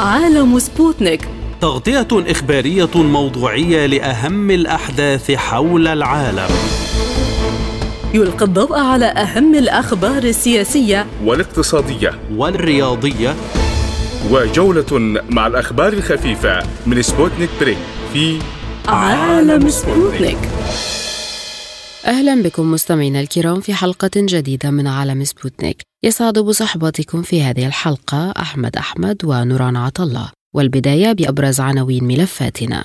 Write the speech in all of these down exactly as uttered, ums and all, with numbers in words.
عالم سبوتنيك، تغطية إخبارية موضوعية لأهم الأحداث حول العالم. يلقي الضوء على أهم الأخبار السياسية والاقتصادية والرياضية، وجولة مع الأخبار الخفيفة من سبوتنيك بريك في عالم سبوتنيك. أهلا بكم مستمعينا الكرام في حلقة جديدة من عالم سبوتنيك. يسعد بصحبتكم في هذه الحلقة أحمد أحمد ونوران عطلة، والبداية بأبرز عناوين ملفاتنا.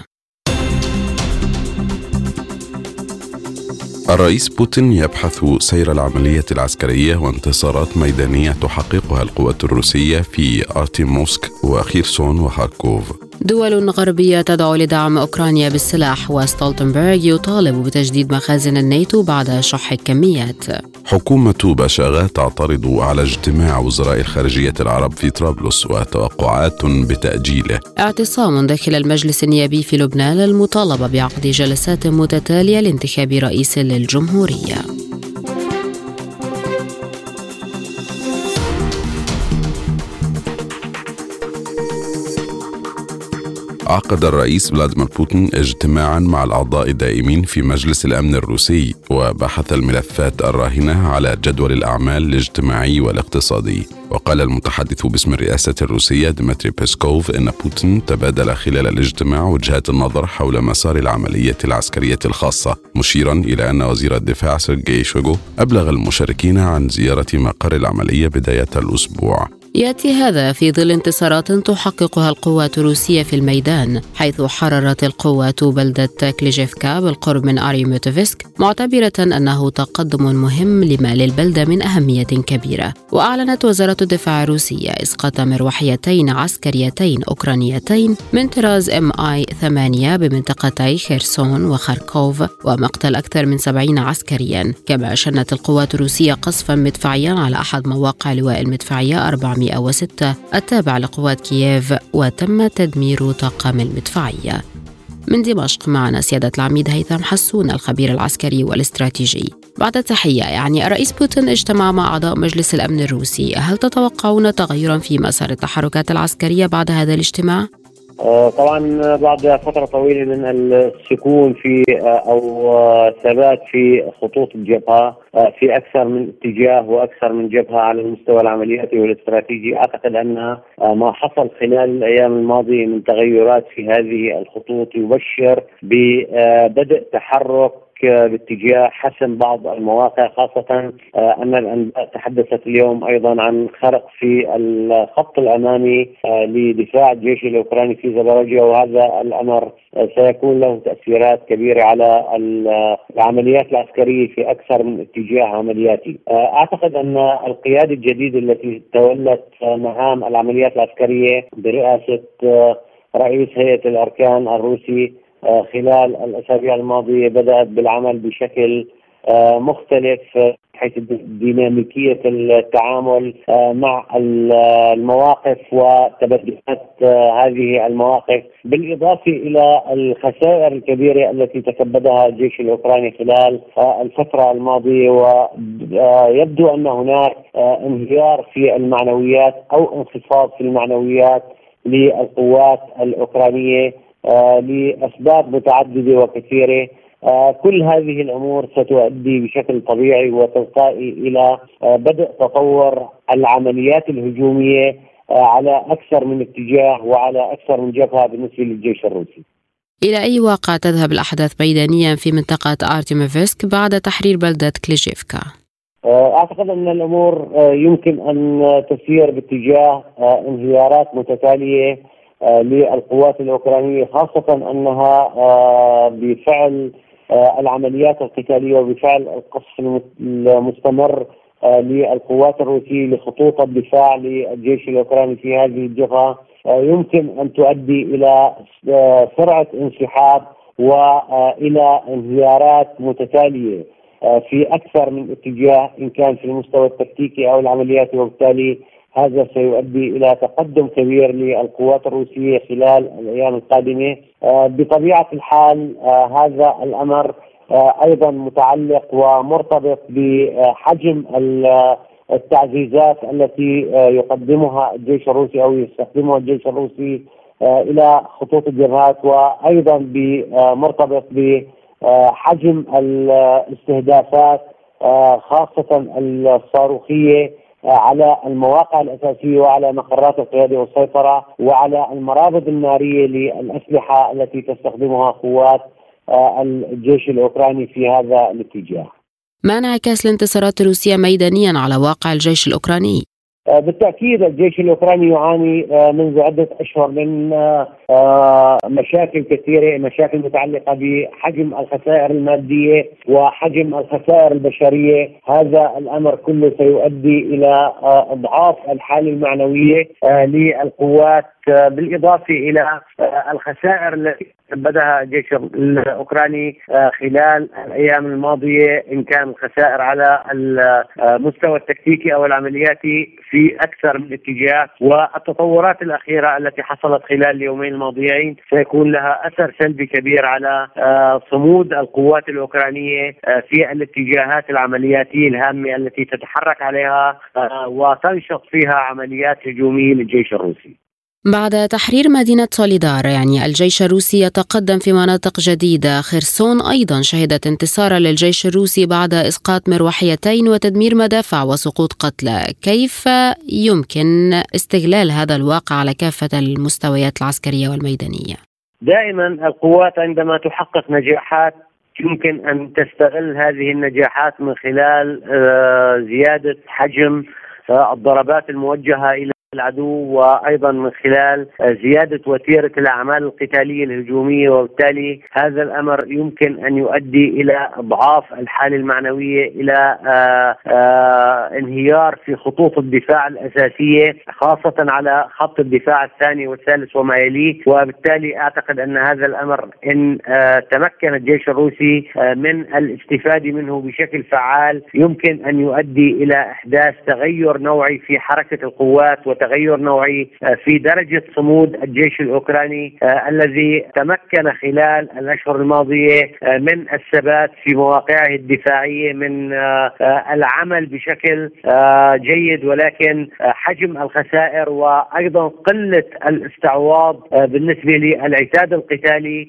الرئيس بوتين يبحث سير العملية العسكرية وانتصارات ميدانية تحققها القوات الروسية في آرتيموسك وخيرسون وخاركوف. دول غربية تدعو لدعم أوكرانيا بالسلاح، وستولتنبرغ يطالب بتجديد مخازن الناتو بعد شح الكميات. حكومة بشاغا تعترض على اجتماع وزراء الخارجية العرب في طرابلس وتوقعات بتأجيله. اعتصام داخل المجلس النيابي في لبنان للمطالبة بعقد جلسات متتالية لانتخاب رئيس للجمهورية. عقد الرئيس فلاديمير بوتين اجتماعا مع الأعضاء الدائمين في مجلس الأمن الروسي، وبحث الملفات الراهنة على جدول الأعمال الاجتماعي والاقتصادي. وقال المتحدث باسم الرئاسة الروسية ديمتري بيسكوف إن بوتين تبادل خلال الاجتماع وجهات النظر حول مسار العملية العسكرية الخاصة، مشيرا إلى أن وزير الدفاع سيرجي شويغو أبلغ المشاركين عن زيارة مقر العملية بداية الأسبوع. يأتي هذا في ظل انتصارات تحققها القوات الروسية في الميدان، حيث حررت القوات بلدة كليجيفكا بالقرب من آريموتوفسك، معتبرة أنه تقدم مهم لما للبلدة من أهمية كبيرة. وأعلنت وزارة الدفاع الروسية إسقاط مروحيتين عسكريتين أوكرانيتين من طراز إم آي ثمانية بمنطقتي خيرسون وخاركوف، ومقتل أكثر من سبعين عسكريا. كما شنت القوات الروسية قصفا مدفعيا على أحد مواقع لواء المدفعية أربعمائة وستة التابع لقوات كييف، وتم تدمير طاقم المدفعية. من دمشق معنا سيادة العميد هيثم حسون، الخبير العسكري والاستراتيجي. بعد تحية، يعني الرئيس بوتين اجتمع مع أعضاء مجلس الأمن الروسي، هل تتوقعون تغيرا في مسار التحركات العسكرية بعد هذا الاجتماع؟ طبعا بعد فترة طويلة من السكون في أو ثبات في خطوط الجبهة في أكثر من اتجاه وأكثر من جبهة على المستوى العملياتي والاستراتيجي، أعتقد أن ما حصل خلال الأيام الماضية من تغيرات في هذه الخطوط يبشر ببدء تحرك باتجاه حسم بعض المواقع، خاصة أن الأنباء تحدثت اليوم أيضا عن خرق في الخط الأمامي لدفاع الجيش الأوكراني في زاباروجيا، وهذا الأمر سيكون له تأثيرات كبيرة على العمليات العسكرية في أكثر من اتجاه عملياتي. أعتقد أن القيادة الجديدة التي تولت مهام العمليات العسكرية برئاسة رئيس هيئة الأركان الروسي خلال الأسابيع الماضية بدأت بالعمل بشكل مختلف، حيث ديناميكية التعامل مع المواقف وتبدلات هذه المواقف، بالإضافة إلى الخسائر الكبيرة التي تكبدها الجيش الأوكراني خلال الفترة الماضية. ويبدو أن هناك انهيار في المعنويات أو انخفاض في المعنويات للقوات الأوكرانية لأسباب متعددة وكثيرة. كل هذه الأمور ستؤدي بشكل طبيعي وتلقائي إلى بدء تطور العمليات الهجومية على أكثر من اتجاه وعلى أكثر من جبهة بالنسبة للجيش الروسي. إلى أي واقع تذهب الأحداث ميدانيا في منطقة آرتيموفسك بعد تحرير بلدة كليجيفكا؟ أعتقد أن الأمور يمكن أن تسير باتجاه انهيارات متتالية للقوات الأوكرانية، خاصة أنها بفعل العمليات القتالية وبفعل القصف المستمر للقوات الروسية لخطوط الدفاع للجيش الأوكراني في هذه الجبهة يمكن أن تؤدي إلى سرعة انسحاب وإلى انهيارات متتالية في أكثر من اتجاه، إن كان في المستوى التكتيكي أو العملياتي، وبالتالي هذا سيؤدي إلى تقدم كبير للقوات الروسية خلال الأيام القادمة. بطبيعة الحال هذا الأمر أيضا متعلق ومرتبط بحجم التعزيزات التي يقدمها الجيش الروسي أو يستخدمها الجيش الروسي إلى خطوط الجبهات، وأيضا بمرتبط بحجم الاستهدافات خاصة الصاروخية على المواقع الأساسية وعلى مقرات القيادة والسيطرة وعلى المرابط النارية للأسلحة التي تستخدمها قوات الجيش الأوكراني في هذا الاتجاه. ما انعكاس الانتصارات الروسية ميدانيا على واقع الجيش الأوكراني؟ بالتأكيد الجيش الأوكراني يعاني منذ عدة أشهر من مشاكل كثيرة، مشاكل متعلقة بحجم الخسائر المادية وحجم الخسائر البشرية. هذا الأمر كله سيؤدي إلى إضعاف الحالة المعنوية للقوات، بالإضافة إلى الخسائر التي تسببها الجيش الأوكراني خلال الأيام الماضية، إن كان الخسائر على المستوى التكتيكي أو العملياتي في أكثر من اتجاه. والتطورات الأخيرة التي حصلت خلال اليومين الماضيين سيكون لها أثر سلبي كبير على صمود القوات الأوكرانية في الاتجاهات العملياتية الهامة التي تتحرك عليها وتنشط فيها عمليات هجومية للجيش الروسي. بعد تحرير مدينة سوليدار، يعني الجيش الروسي يتقدم في مناطق جديدة. خرسون أيضا شهدت انتصارا للجيش الروسي بعد إسقاط مروحيتين وتدمير مدافع وسقوط قتلى. كيف يمكن استغلال هذا الواقع على كافة المستويات العسكرية والميدانية؟ دائما القوات عندما تحقق نجاحات يمكن أن تستغل هذه النجاحات من خلال زيادة حجم الضربات الموجهة إلى العدو، وأيضا من خلال زيادة وتيرة الأعمال القتالية الهجومية، وبالتالي هذا الأمر يمكن أن يؤدي إلى إضعاف الحالة المعنوية، إلى آآ آآ انهيار في خطوط الدفاع الأساسية خاصة على خط الدفاع الثاني والثالث وما يليه. وبالتالي أعتقد أن هذا الأمر إن تمكن الجيش الروسي من الاستفادة منه بشكل فعال يمكن أن يؤدي إلى إحداث تغير نوعي في حركة القوات وتغير نوعي في درجة صمود الجيش الأوكراني الذي تمكن خلال الأشهر الماضية من الثبات في مواقعه الدفاعية، من العمل بشكل جيد، ولكن حجم الخسائر وأيضا قلة الاستعواض بالنسبة للعتاد القتالي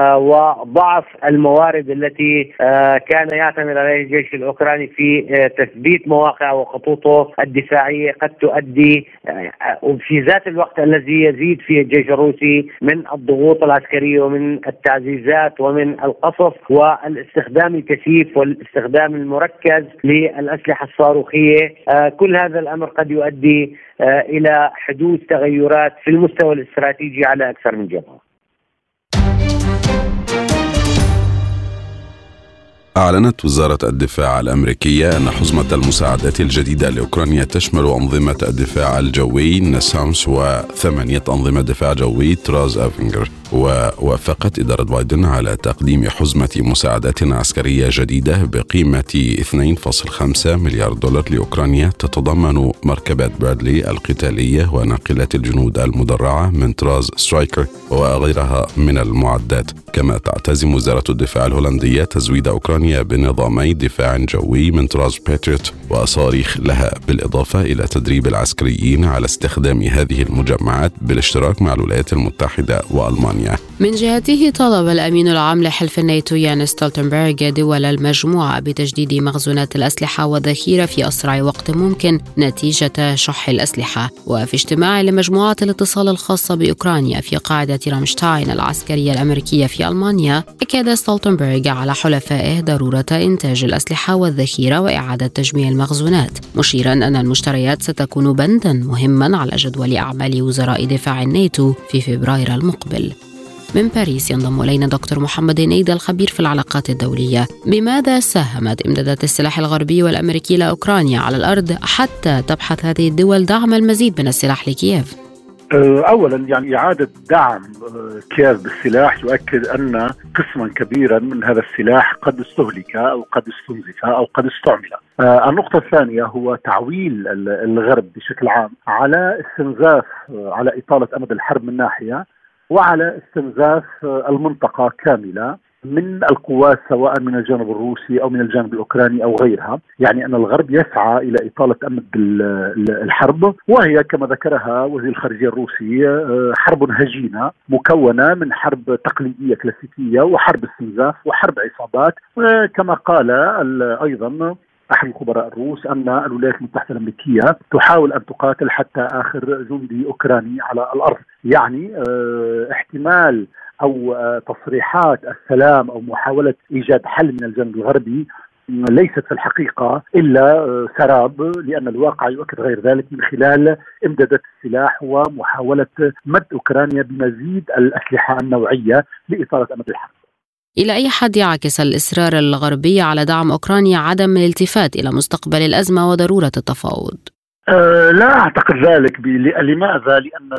وضعف الموارد التي كان يعتمد عليها الجيش الأوكراني في تثبيت مواقع وخطوطه الدفاعية قد تؤدي وفي ذات الوقت الذي يزيد فيه الجيش الروسي من الضغوط العسكرية ومن التعزيزات ومن القصف والاستخدام الكثيف والاستخدام المركز للأسلحة الصاروخية. كل هذا الأمر قد يؤدي إلى حدوث تغيرات في المستوى الاستراتيجي على أكثر من جبهة. أعلنت وزارة الدفاع الأمريكية أن حزمة المساعدات الجديدة لأوكرانيا تشمل أنظمة الدفاع الجوي ناسامس وثمانية أنظمة دفاع جوي تراز أفنجر. ووافقت إدارة بايدن على تقديم حزمة مساعدات عسكرية جديدة بقيمة اثنين فاصلة خمسة مليار دولار لأوكرانيا، تتضمن مركبات برادلي القتالية وناقلات الجنود المدرعة من تراز سترايكر وغيرها من المعدات. كما تعتزم وزارة الدفاع الهولندية تزويد أوكرانيا بنظامي دفاع جوي من تراز باتريوت وصواريخ لها، بالإضافة إلى تدريب العسكريين على استخدام هذه المجمعات بالاشتراك مع الولايات المتحدة وألمانيا. من جهته طلب الأمين العام لحلف الناتو يانس ستولتنبرغ دول المجموعة بتجديد مخزونات الأسلحة والذخيرة في أسرع وقت ممكن نتيجة شح الأسلحة. وفي اجتماع لمجموعة الاتصال الخاصة بأوكرانيا في قاعدة رامشتاين العسكرية الأمريكية في ألمانيا، أكد ستولتنبرغ على حلفائه ضرورة إنتاج الأسلحة والذخيرة وإعادة تجميع المخزونات، مشيرا أن المشتريات ستكون بندا مهما على جدول أعمال وزراء دفاع الناتو في فبراير المقبل. من باريس ينضم إلينا دكتور محمد نيدا الخبير في العلاقات الدولية. بماذا ساهمت إمدادات السلاح الغربي والأمريكي لأوكرانيا على الأرض حتى تبحث هذه الدول دعم المزيد من السلاح لكييف؟ أولا يعني إعادة دعم كييف بالسلاح يؤكد أن قسما كبيرا من هذا السلاح قد استهلك أو قد استنزف أو قد استعمل. النقطة الثانية هو تعويل الغرب بشكل عام على استنزاف، على إطالة أمد الحرب من ناحية، وعلى استنزاف المنطقة كاملة من القوات سواء من الجانب الروسي أو من الجانب الأوكراني أو غيرها. يعني أن الغرب يسعى إلى إطالة أمد الحرب، وهي كما ذكرها وزير الخارجية الروسي حرب هجينة مكونة من حرب تقليدية كلاسيكية وحرب استنزاف وحرب عصابات. كما قال أيضا أحد الخبراء الروس أن الولايات المتحدة الأمريكية تحاول أن تقاتل حتى آخر جندي أوكراني على الأرض. يعني احتمال أو تصريحات السلام أو محاولة إيجاد حل من الجانب الغربي ليست في الحقيقة إلا سراب، لأن الواقع يؤكد غير ذلك من خلال إمدادات السلاح ومحاولة مد أوكرانيا بمزيد الأسلحة النوعية لإطالة أمد الحرب. إلى أي حد يعكس الإصرار الغربي على دعم أوكرانيا عدم الالتفات إلى مستقبل الأزمة وضرورة التفاوض؟ أه لا أعتقد ذلك. لماذا؟ لأن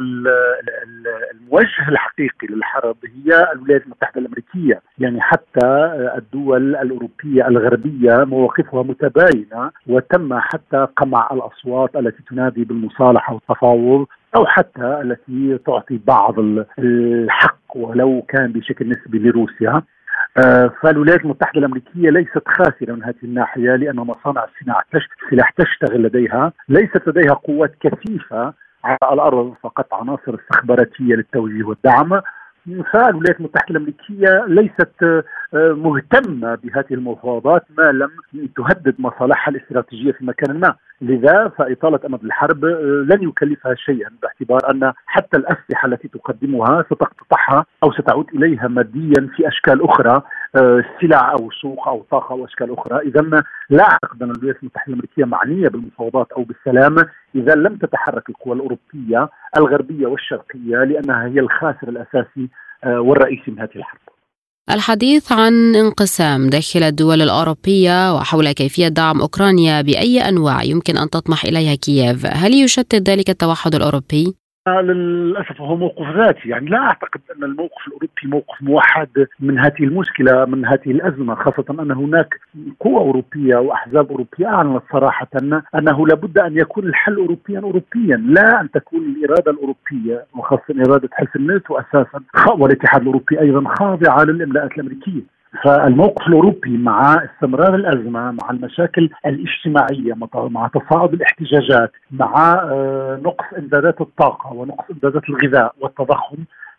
الموجه الحقيقي للحرب هي الولايات المتحدة الأمريكية. يعني حتى الدول الأوروبية الغربية مواقفها متباينة، وتم حتى قمع الأصوات التي تنادي بالمصالحة والتفاوض، أو حتى التي تعطي بعض الحق ولو كان بشكل نسبي لروسيا. فالولايات المتحدة الأمريكية ليست خاسرة من هذه الناحية، لأن مصانع السلاح تشتغل لديها، ليست لديها قوات كثيفة على الأرض، فقط عناصر استخباراتية للتوجيه والدعم. فالولايات المتحدة الأمريكية ليست مهتمة بهذه المفاوضات ما لم تهدد مصالحها الاستراتيجية في مكان ما. لذا فإطالة أمد الحرب لن يكلفها شيئا، باعتبار أن حتى الأسلحة التي تقدمها ستقتطعها أو ستعود إليها ماديا في أشكال أخرى، سلع أو سوق أو طاقة أو أشكال أخرى. إذا لا أعتقد أن الولايات المتحدة الأمريكية معنية بالمفاوضات أو بالسلام إذا لم تتحرك القوى الأوروبية الغربية والشرقية، لأنها هي الخاسر الأساسي والرئيسي من هذه الحرب. الحديث عن انقسام داخل الدول الأوروبية وحول كيفية دعم أوكرانيا بأي أنواع يمكن أن تطمح إليها كييف، هل يشتت ذلك التوحد الأوروبي؟ للأسف هو موقف ذاتي. يعني لا أعتقد أن الموقف الأوروبي موقف موحد من هذه المشكلة، من هذه الأزمة، خاصة أن هناك قوى أوروبية وأحزاب أوروبية أعلنت صراحة أنه لابد أن يكون الحل أوروبيا أوروبيا، لا أن تكون الإرادة الأوروبية وخاصة إرادة حلف الناتو أساسا والاتحاد الأوروبي أيضا خاضعة للإملاءات الأمريكية. فالموقف الأوروبي مع استمرار الأزمة، مع المشاكل الاجتماعية، مع تصاعد الاحتجاجات، مع نقص إمدادات الطاقة ونقص إمدادات الغذاء والتضخم،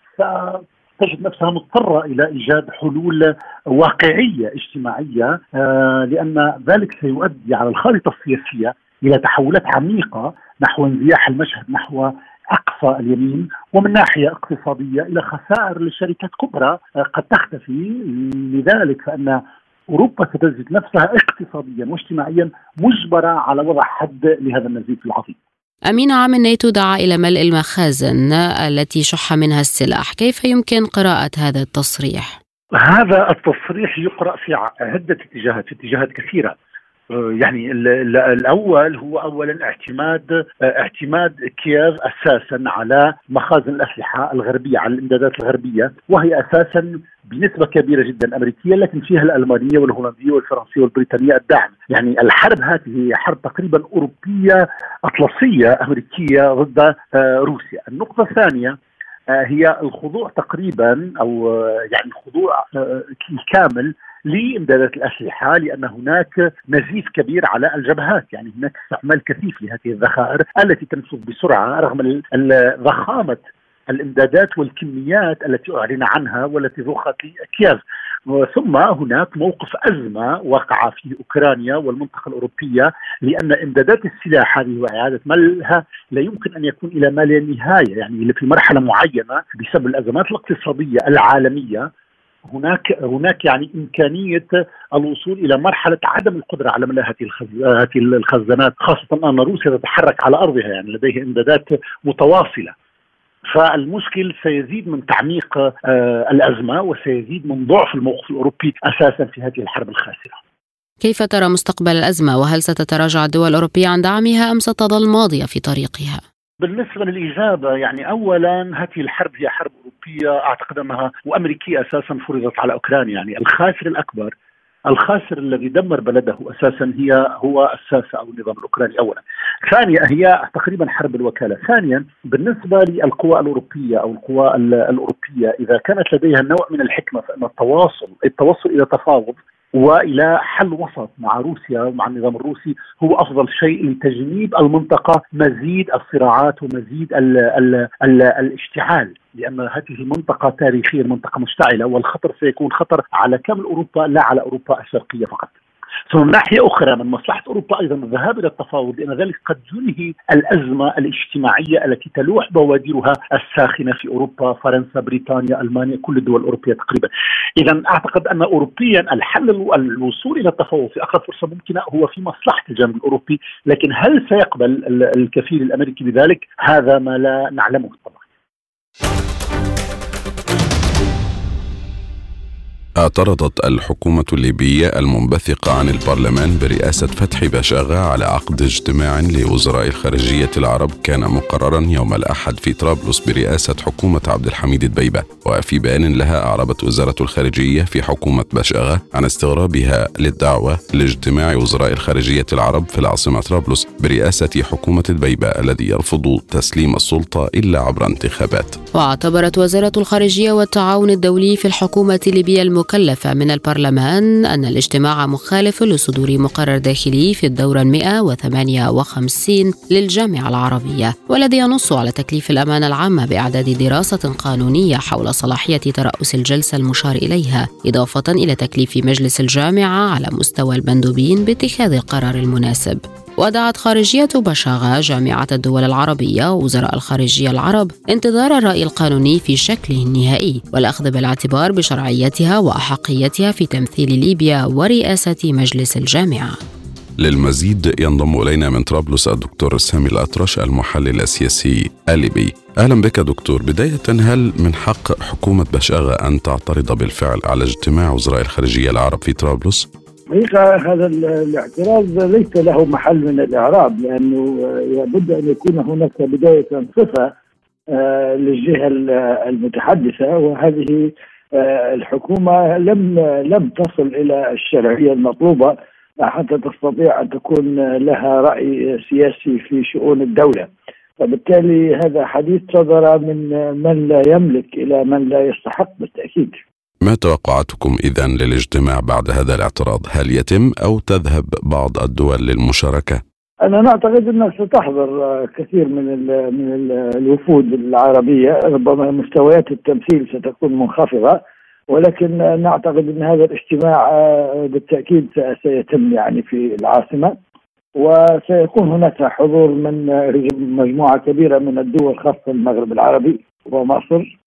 فتجد نفسها مضطرة إلى إيجاد حلول واقعية اجتماعية، لأن ذلك سيؤدي على الخارطة السياسية إلى تحولات عميقة نحو انزياح المشهد نحو أقصى اليمين، ومن ناحية اقتصادية إلى خسائر لشركات كبرى قد تختفي. لذلك فإن أوروبا ستجد نفسها اقتصاديا واجتماعيا مجبرة على وضع حد لهذا النزيف العظيم. أمين عام الناتو دعا إلى ملء المخازن التي شح منها السلاح، كيف يمكن قراءة هذا التصريح؟ هذا التصريح يقرأ في عدة اتجاهات، في اتجاهات كثيرة. يعني الأول هو أولا اعتماد اعتماد كييف أساسا على مخازن الأسلحة الغربية، على الإمدادات الغربية، وهي أساسا بنسبة كبيرة جدا أمريكية، لكن فيها الألمانية والهولندية والفرنسية والبريطانية الدعم. يعني الحرب هذه هي حرب تقريبا أوروبية أطلسية أمريكية ضد روسيا. النقطة الثانية هي الخضوع تقريبا أو يعني الخضوع الكامل لإمدادات الأسلحة، لأن هناك نزيف كبير على الجبهات. يعني هناك استعمال كثيف لهذه الذخائر التي تنفذ بسرعة رغم ضخامة الإمدادات والكميات التي أعلن عنها والتي ضخت لكييف. ثم هناك موقف أزمة وقع فيه أوكرانيا والمنطقة الأوروبية، لأن إمدادات السلاح هذه وإعادة ملها لا يمكن أن يكون إلى ما لا نهاية. يعني في مرحلة معينة بسبب الأزمات الاقتصادية العالمية هناك هناك يعني إمكانية الوصول إلى مرحلة عدم القدرة على ملاء هذه الخزانات، خاصة أن روسيا تتحرك على أرضها، يعني لديها إمدادات متواصلة. فالمشكل سيزيد من تعميق الأزمة وسيزيد من ضعف الموقف الأوروبي أساسا في هذه الحرب الخاسرة. كيف ترى مستقبل الأزمة، وهل ستتراجع الدول الأوروبية عن دعمها أم ستظل ماضية في طريقها؟ بالنسبة للإجابة، يعني أولا هذه الحرب هي حرب أوروبية أعتقد أنها وأمريكية أساسا فرضت على أوكرانيا. يعني الخاسر الأكبر الخاسر الذي دمر بلده أساسا هي هو الساسة أو النظام الأوكراني أولا. ثانيا هي تقريبا حرب الوكالة. ثانيا بالنسبة للقوى الأوروبية أو القوى الأوروبية إذا كانت لديها نوع من الحكمة فإن التواصل التوصل إلى تفاوض وإلى حل وسط مع روسيا ومع النظام الروسي هو أفضل شيء لتجنيب المنطقة مزيد الصراعات ومزيد ال ال ال الاشتعال، لأن هذه منطقة تاريخية، منطقة مشتعلة، والخطر سيكون خطر على كامل أوروبا لا على أوروبا الشرقية فقط. ثم ناحية أخرى من مصلحة أوروبا أيضا الذهاب إلى التفاوض، لأن ذلك قد ينهي الأزمة الاجتماعية التي تلوح بوادرها الساخنة في أوروبا، فرنسا، بريطانيا، ألمانيا، كل الدول الأوروبية تقريبا. إذا أعتقد أن أوروبيا الحل الوصول إلى التفاوض في أقرب فرصة ممكنة هو في مصلحة الجانب الأوروبي، لكن هل سيقبل الكفيل الأمريكي بذلك؟ هذا ما لا نعلمه طبعا. اعترضت الحكومة الليبية المنبثقة عن البرلمان برئاسة فتحي بشاغة على عقد اجتماع لوزراء الخارجية العرب كان مقررا يوم الأحد في طرابلس برئاسة حكومة عبد الحميد دبيبة. وفي بيان لها أعربت وزارة الخارجية في حكومة بشاغة عن استغرابها للدعوة لاجتماع وزراء الخارجية العرب في العاصمة طرابلس برئاسة حكومة دبيبة الذي يرفض تسليم السلطة إلا عبر انتخابات. واعتبرت وزارة الخارجية والتعاون الدولي في الحكومة الليبية المكلفة من البرلمان أن الاجتماع مخالف لصدور مقرر داخلي في الدورة المئة وثمانية وخمسين للجامعة العربية، والذي ينص على تكليف الأمانة العامة بإعداد دراسة قانونية حول صلاحية ترأس الجلسة المشار إليها، إضافة إلى تكليف مجلس الجامعة على مستوى المندوبين باتخاذ القرار المناسب. ودعت خارجية بشاغة جامعة الدول العربية ووزراء الخارجية العرب انتظار الرأي القانوني في شكله النهائي والأخذ بالاعتبار بشرعيتها وأحقيتها في تمثيل ليبيا ورئاسة مجلس الجامعة. للمزيد ينضم إلينا من طرابلس الدكتور سامي الأطرش المحلل السياسي الليبي. أهلا بك دكتور. بداية، هل من حق حكومة بشاغة أن تعترض بالفعل على اجتماع وزراء الخارجية العرب في طرابلس؟ حقيقة هذا الاعتراض ليس له محل من الإعراب، لأنه لابد أن يكون هناك بداية صفة للجهة المتحدثة، وهذه الحكومة لم لم تصل إلى الشرعية المطلوبة حتى تستطيع أن تكون لها رأي سياسي في شؤون الدولة. فبالتالي هذا حديث صدر من من لا يملك إلى من لا يستحق بالتأكيد. ما توقعاتكم إذن للاجتماع بعد هذا الاعتراض؟ هل يتم أو تذهب بعض الدول للمشاركة؟ أنا نعتقد أنها ستحضر كثير من ال من ال الوفود العربية، ربما مستويات التمثيل ستكون منخفضة، ولكن نعتقد أن هذا الاجتماع بالتأكيد سيتم يعني في العاصمة، وسيكون هناك حضور من مجموعة كبيرة من الدول خاصة المغرب العربي ومصر،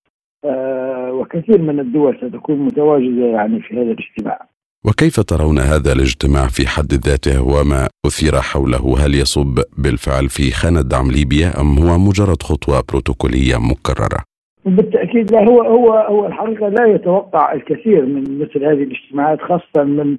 وكثير من الدول ستكون متواجدة يعني في هذا الاجتماع. وكيف ترون هذا الاجتماع في حد ذاته وما أثير حوله؟ هل يصب بالفعل في خانة دعم ليبيا أم هو مجرد خطوة بروتوكولية مكررة؟ بالتأكيد لا، هو هو هو الحقيقة لا يتوقع الكثير من مثل هذه الاجتماعات خاصة من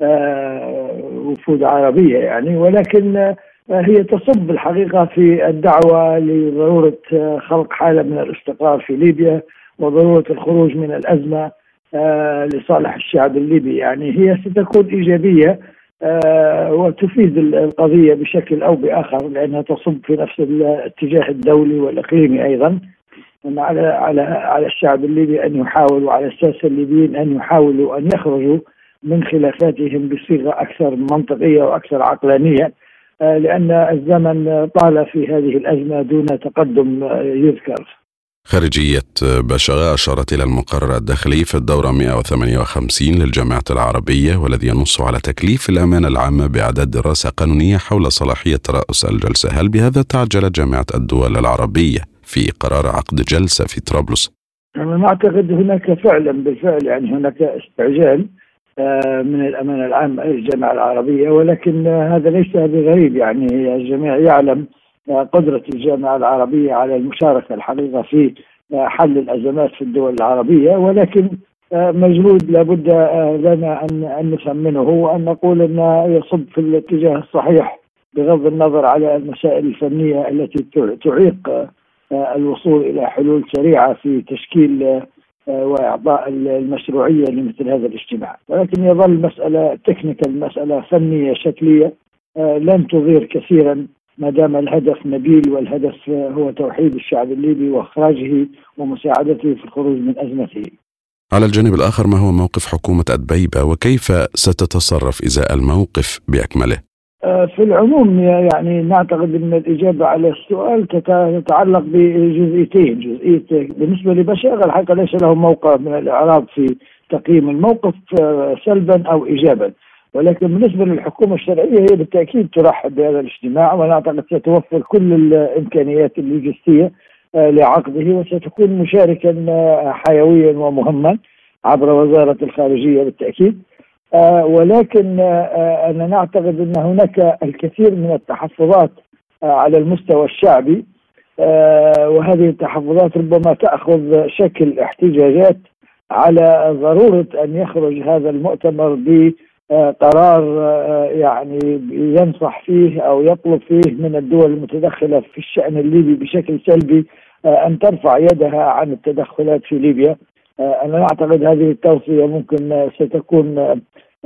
وفود عربية يعني، ولكن هي تصب الحقيقة في الدعوة لضرورة خلق حالة من الاستقرار في ليبيا وضرورة الخروج من الأزمة لصالح الشعب الليبي. يعني هي ستكون إيجابية وتفيد القضية بشكل أو بآخر، لأنها تصب في نفس الاتجاه الدولي والإقليمي أيضا، على على على الشعب الليبي أن يحاول وعلى الساسة الليبيين أن يحاولوا أن يخرجوا من خلافاتهم بصيغة أكثر منطقية وأكثر عقلانية، لأن الزمن طال في هذه الأزمة دون تقدم يذكر. خارجية بشاغة أشارت إلى المقرر الداخلي في الدورة مئة وثمانية وخمسين للجامعة العربية، والذي ينص على تكليف الأمانة العامة بإعداد دراسة قانونية حول صلاحية ترأس الجلسة. هل بهذا تعجلت جامعة الدول العربية في قرار عقد جلسة في طرابلس؟ أنا أعتقد هناك فعلا بالفعل يعني هناك استعجال من الأمانة العامة للجامعة العربية، ولكن هذا ليس بغريب. يعني الجميع يعلم قدرة الجامعة العربية على المشاركة الحقيقة في حل الأزمات في الدول العربية، ولكن مجهود لابد لنا أن أن نثمنه وأن نقول أنه يصب في الاتجاه الصحيح بغض النظر على المسائل الفنية التي تعيق الوصول إلى حلول سريعة في تشكيل وإعطاء المشروعية لمثل هذا الاجتماع، ولكن يظل مسألة تكنيكال، مسألة فنية شكلية لن تضير كثيرا ما دام الهدف نبيل، والهدف هو توحيد الشعب الليبي وإخراجه ومساعدته في الخروج من أزمته. على الجانب الآخر، ما هو موقف حكومة أدبيبة وكيف ستتصرف إزاء الموقف بأكمله؟ في العموم يعني نعتقد أن الإجابة على السؤال تتعلق بجزئيتين. جزئية بالنسبة لبشار الحقيقة ليس له موقع من الإعراب في تقييم الموقف سلبا أو إيجابا، ولكن بالنسبة للحكومة الشرعية هي بالتأكيد ترحب بهذا الاجتماع، ونعتقد ستوفر كل الإمكانيات اللوجستية لعقده، وستكون مشاركا حيويا ومهما عبر وزارة الخارجية بالتأكيد. آه ولكن آه أنا نعتقد أن هناك الكثير من التحفظات آه على المستوى الشعبي، آه وهذه التحفظات ربما تأخذ شكل احتجاجات على ضرورة أن يخرج هذا المؤتمر بقرار آه يعني ينصح فيه أو يطلب فيه من الدول المتدخلة في الشأن الليبي بشكل سلبي آه أن ترفع يدها عن التدخلات في ليبيا. أنا أعتقد هذه التوصية ممكن ستكون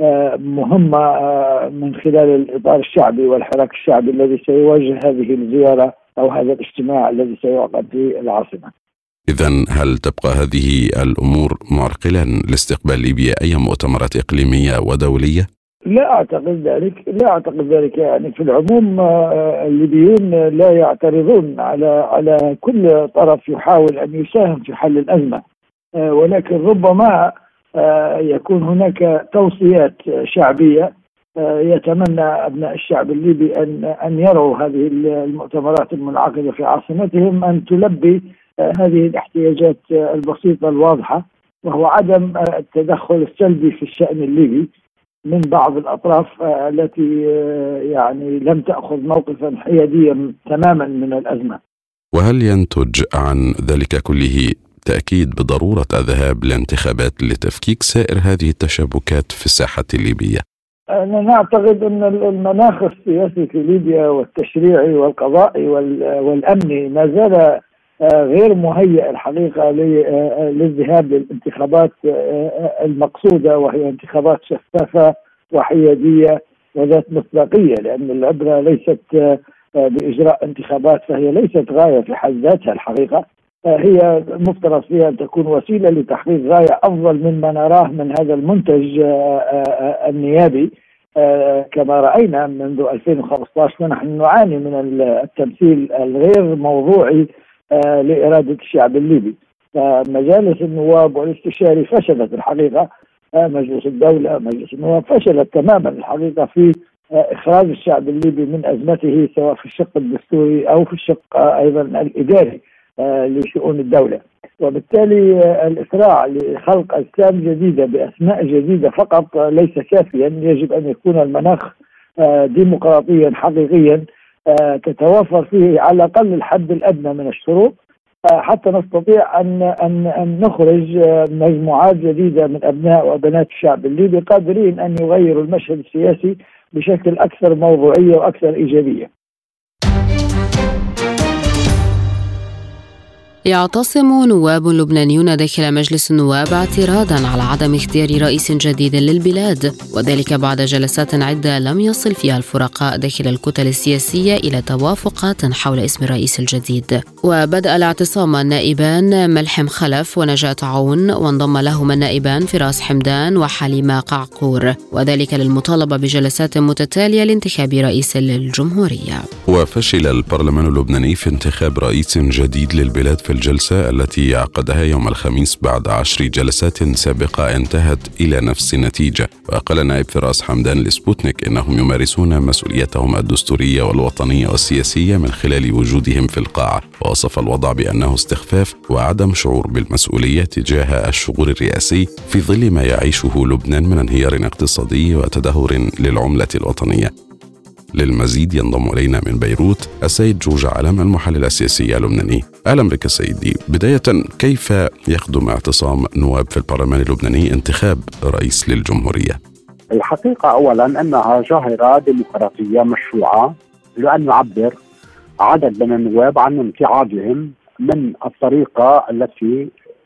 مهمة من خلال الإطار الشعبي والحراك الشعبي الذي سيواجه هذه الزيارة أو هذا الاجتماع الذي سيعقد في العاصمة. إذن هل تبقى هذه الأمور معرقلا لاستقبال ليبيا أي مؤتمرات إقليمية ودولية؟ لا أعتقد ذلك، لا أعتقد ذلك. يعني في العموم الليبيون لا يعترضون على على كل طرف يحاول أن يساهم في حل الأزمة، ولكن ربما يكون هناك توصيات شعبية يتمنى أبناء الشعب الليبي أن أن يروا هذه المؤتمرات المنعقدة في عاصمتهم أن تلبي هذه الاحتياجات البسيطة الواضحة، وهو عدم التدخل السلبي في الشأن الليبي من بعض الأطراف التي يعني لم تأخذ موقفا حياديا تماما من الأزمة. وهل ينتج عن ذلك كله تأكيد بضرورة الذهاب لانتخابات لتفكيك سائر هذه التشابكات في الساحة الليبية؟ أنا نعتقد أن المناخ السياسي في ليبيا والتشريعي والقضائي والأمني ما زال غير مهيئ الحقيقة للذهاب للانتخابات المقصودة، وهي انتخابات شفافة وحيادية وذات مصداقية، لأن العبرة ليست بإجراء انتخابات، فهي ليست غاية في حد ذاتها الحقيقة، هي مفترض فيها أن تكون وسيلة لتحقيق غاية أفضل مما نراه من هذا المنتج النيابي. كما رأينا منذ ألفين وخمسة عشر ونحن نعاني من التمثيل الغير موضوعي لإرادة الشعب الليبي. فمجالس النواب والاستشاري فشلت الحقيقة، مجلس الدولة مجلس النواب فشلت تماما الحقيقة في إخراج الشعب الليبي من أزمته، سواء في الشق الدستوري أو في الشق أيضا الإداري لشؤون الدولة. وبالتالي الإسراع لخلق أجسام جديدة بأسماء جديدة فقط ليس كافيا، يجب أن يكون المناخ ديمقراطيا حقيقيا تتوافر فيه على الأقل الحد الأدنى من الشروط حتى نستطيع أن أن أن نخرج مجموعات جديدة من أبناء وبنات الشعب الليبي قادرين أن يغيروا المشهد السياسي بشكل أكثر موضوعية وأكثر إيجابية. يعتصم نواب لبنانيون داخل مجلس النواب اعتراضا على عدم اختيار رئيس جديد للبلاد، وذلك بعد جلسات عدة لم يصل فيها الفرقاء داخل الكتل السياسية إلى توافقات حول اسم الرئيس الجديد. وبدأ الاعتصام النائبان ملحم خلف ونجاة عون، وانضم لهما النائبان فراس حمدان وحليمة قعقور، وذلك للمطالبة بجلسات متتالية لانتخاب رئيس للجمهورية. وفشل البرلمان اللبناني في انتخاب رئيس جديد للبلاد في الجلسة التي عقدها يوم الخميس بعد عشر جلسات سابقة انتهت إلى نفس النتيجة. وقال نائب فراس حمدان لسبوتنيك إنهم يمارسون مسؤوليتهم الدستورية والوطنية والسياسية من خلال وجودهم في القاعة، ووصف الوضع بأنه استخفاف وعدم شعور بالمسؤولية تجاه الشغل الرئاسي في ظل ما يعيشه لبنان من انهيار اقتصادي وتدهور للعملة الوطنية. للمزيد ينضم إلينا من بيروت السيد جورج علم المحلل السياسي اللبناني. أهلا بك سيدي. بداية، كيف يخدم اعتصام نواب في البرلمان اللبناني انتخاب رئيس للجمهورية؟ الحقيقة أولا أنها ظاهرة ديمقراطية مشروعة، لأن يعبر عدد من النواب عن امتعاضهم من الطريقة التي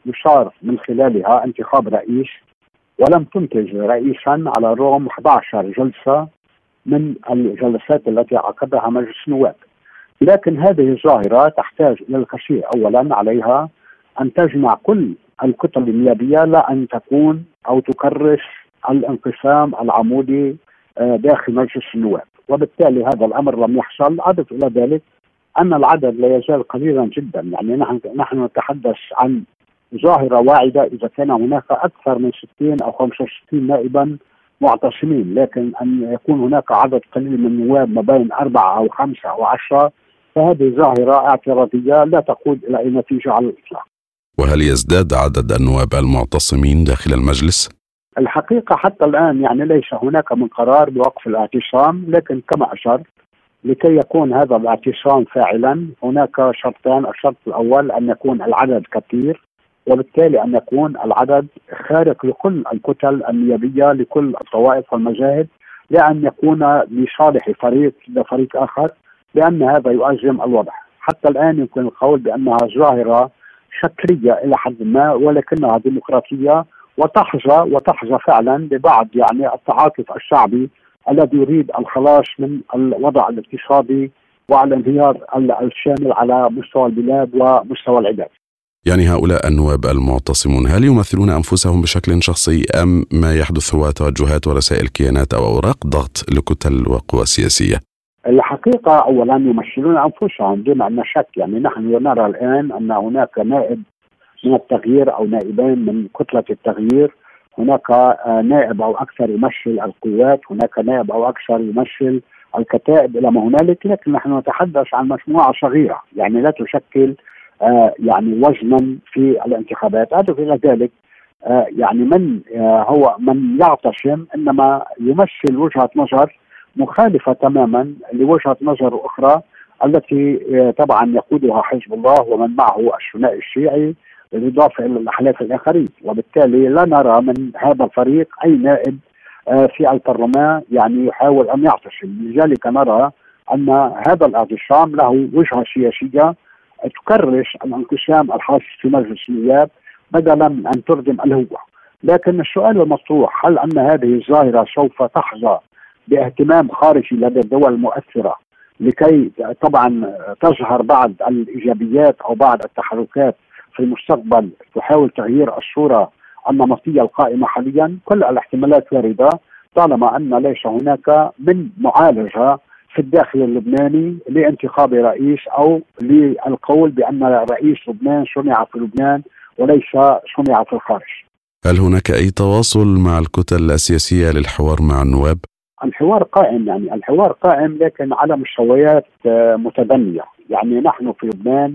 يشار من خلالها انتخاب رئيس، ولم تنتج رئيسا على الرغم أحد عشر جلسة من الجلسات التي عقدها مجلس النواب. لكن هذه الظاهرة تحتاج إلى الكثير. أولا عليها أن تجمع كل الكتل النيابية، لا أن تكون أو تكرس الانقسام العمودي داخل مجلس النواب، وبالتالي هذا الأمر لم يحصل. أضف إلى ذلك أن العدد لا يزال قليلا جدا، يعني نحن نحن نتحدث عن ظاهرة واعدة إذا كان هناك أكثر من ستين أو خمسة وستين نائبا معتصمين، لكن أن يكون هناك عدد قليل من النواب ما بين أربعة أو خمسة أو عشرة، فهذه ظاهرة اعتراضية لا تقود إلى أي نتيجة على الإطلاق. وهل يزداد عدد النواب المعتصمين داخل المجلس؟ الحقيقة حتى الآن يعني ليس هناك من قرار بوقف الاعتصام، لكن كما أشرت لكي يكون هذا الاعتصام فاعلا هناك شرطان. الشرط الأول أن يكون العدد كثير، وبالتالي أن يكون العدد خارق لكل الكتل النيابية لكل الطوائف والمذاهب، لأن يكون لصالح فريق لفريق آخر، لأن هذا يؤزم الوضع. حتى الآن يمكن القول بأنها ظاهرة شكلية إلى حد ما، ولكنها ديمقراطية وتحظى وتحظى فعلا ببعض يعني التعاطف الشعبي الذي يريد الخلاص من الوضع الاقتصادي والانهيار الشامل على مستوى البلاد ومستوى العباد. يعني هؤلاء النواب المعتصمون هل يمثلون أنفسهم بشكل شخصي، أم ما يحدث هو توجهات ورسائل كيانات أو أوراق ضغط لكتل وقوى سياسية؟ الحقيقة أولا يمثلون أنفسهم دون أن شك. يعني نحن نرى الآن أن هناك نائب من التغيير أو نائبين من كتلة التغيير، هناك نائب أو أكثر يمثل القوات، هناك نائب أو أكثر يمثل الكتائب إلى ما هنالك، لكن نحن نتحدث عن مجموعة صغيرة يعني لا تشكل آه يعني وزنا في الانتخابات. أضف إلى ذلك آه يعني من آه هو من يعتصم إنما يمثل وجهة نظر مخالفة تماما لوجهة نظر أخرى التي آه طبعا يقودها حزب الله ومن معه الثنائي الشيعي، بالإضافة إلى الأحلاف الآخرين. وبالتالي لا نرى من هذا الفريق أي نائب آه في البرلمان يعني يحاول أن يعتصم. لذلك نرى أن هذا الاعتصام له وجهة سياسية تكرس الانقسام الحاصل في مجلس النواب بدلا من أن تردم الهوة. لكن السؤال المطروح، هل أن هذه الظاهرة سوف تحظى باهتمام خارجي لدى الدول المؤثرة لكي طبعا تظهر بعض الإيجابيات أو بعض التحركات في المستقبل تحاول تغيير الصورة النمطية القائمة حاليا؟ كل الاحتمالات واردة طالما أن ليس هناك من معالجة في الداخل اللبناني لانتخاب رئيس أو للقول بأن رئيس لبنان صنع في لبنان وليس صنع في الخارج. هل هناك أي تواصل مع الكتل السياسية للحوار مع النواب؟ الحوار قائم، يعني الحوار قائم لكن على مستويات متدنية. يعني نحن في لبنان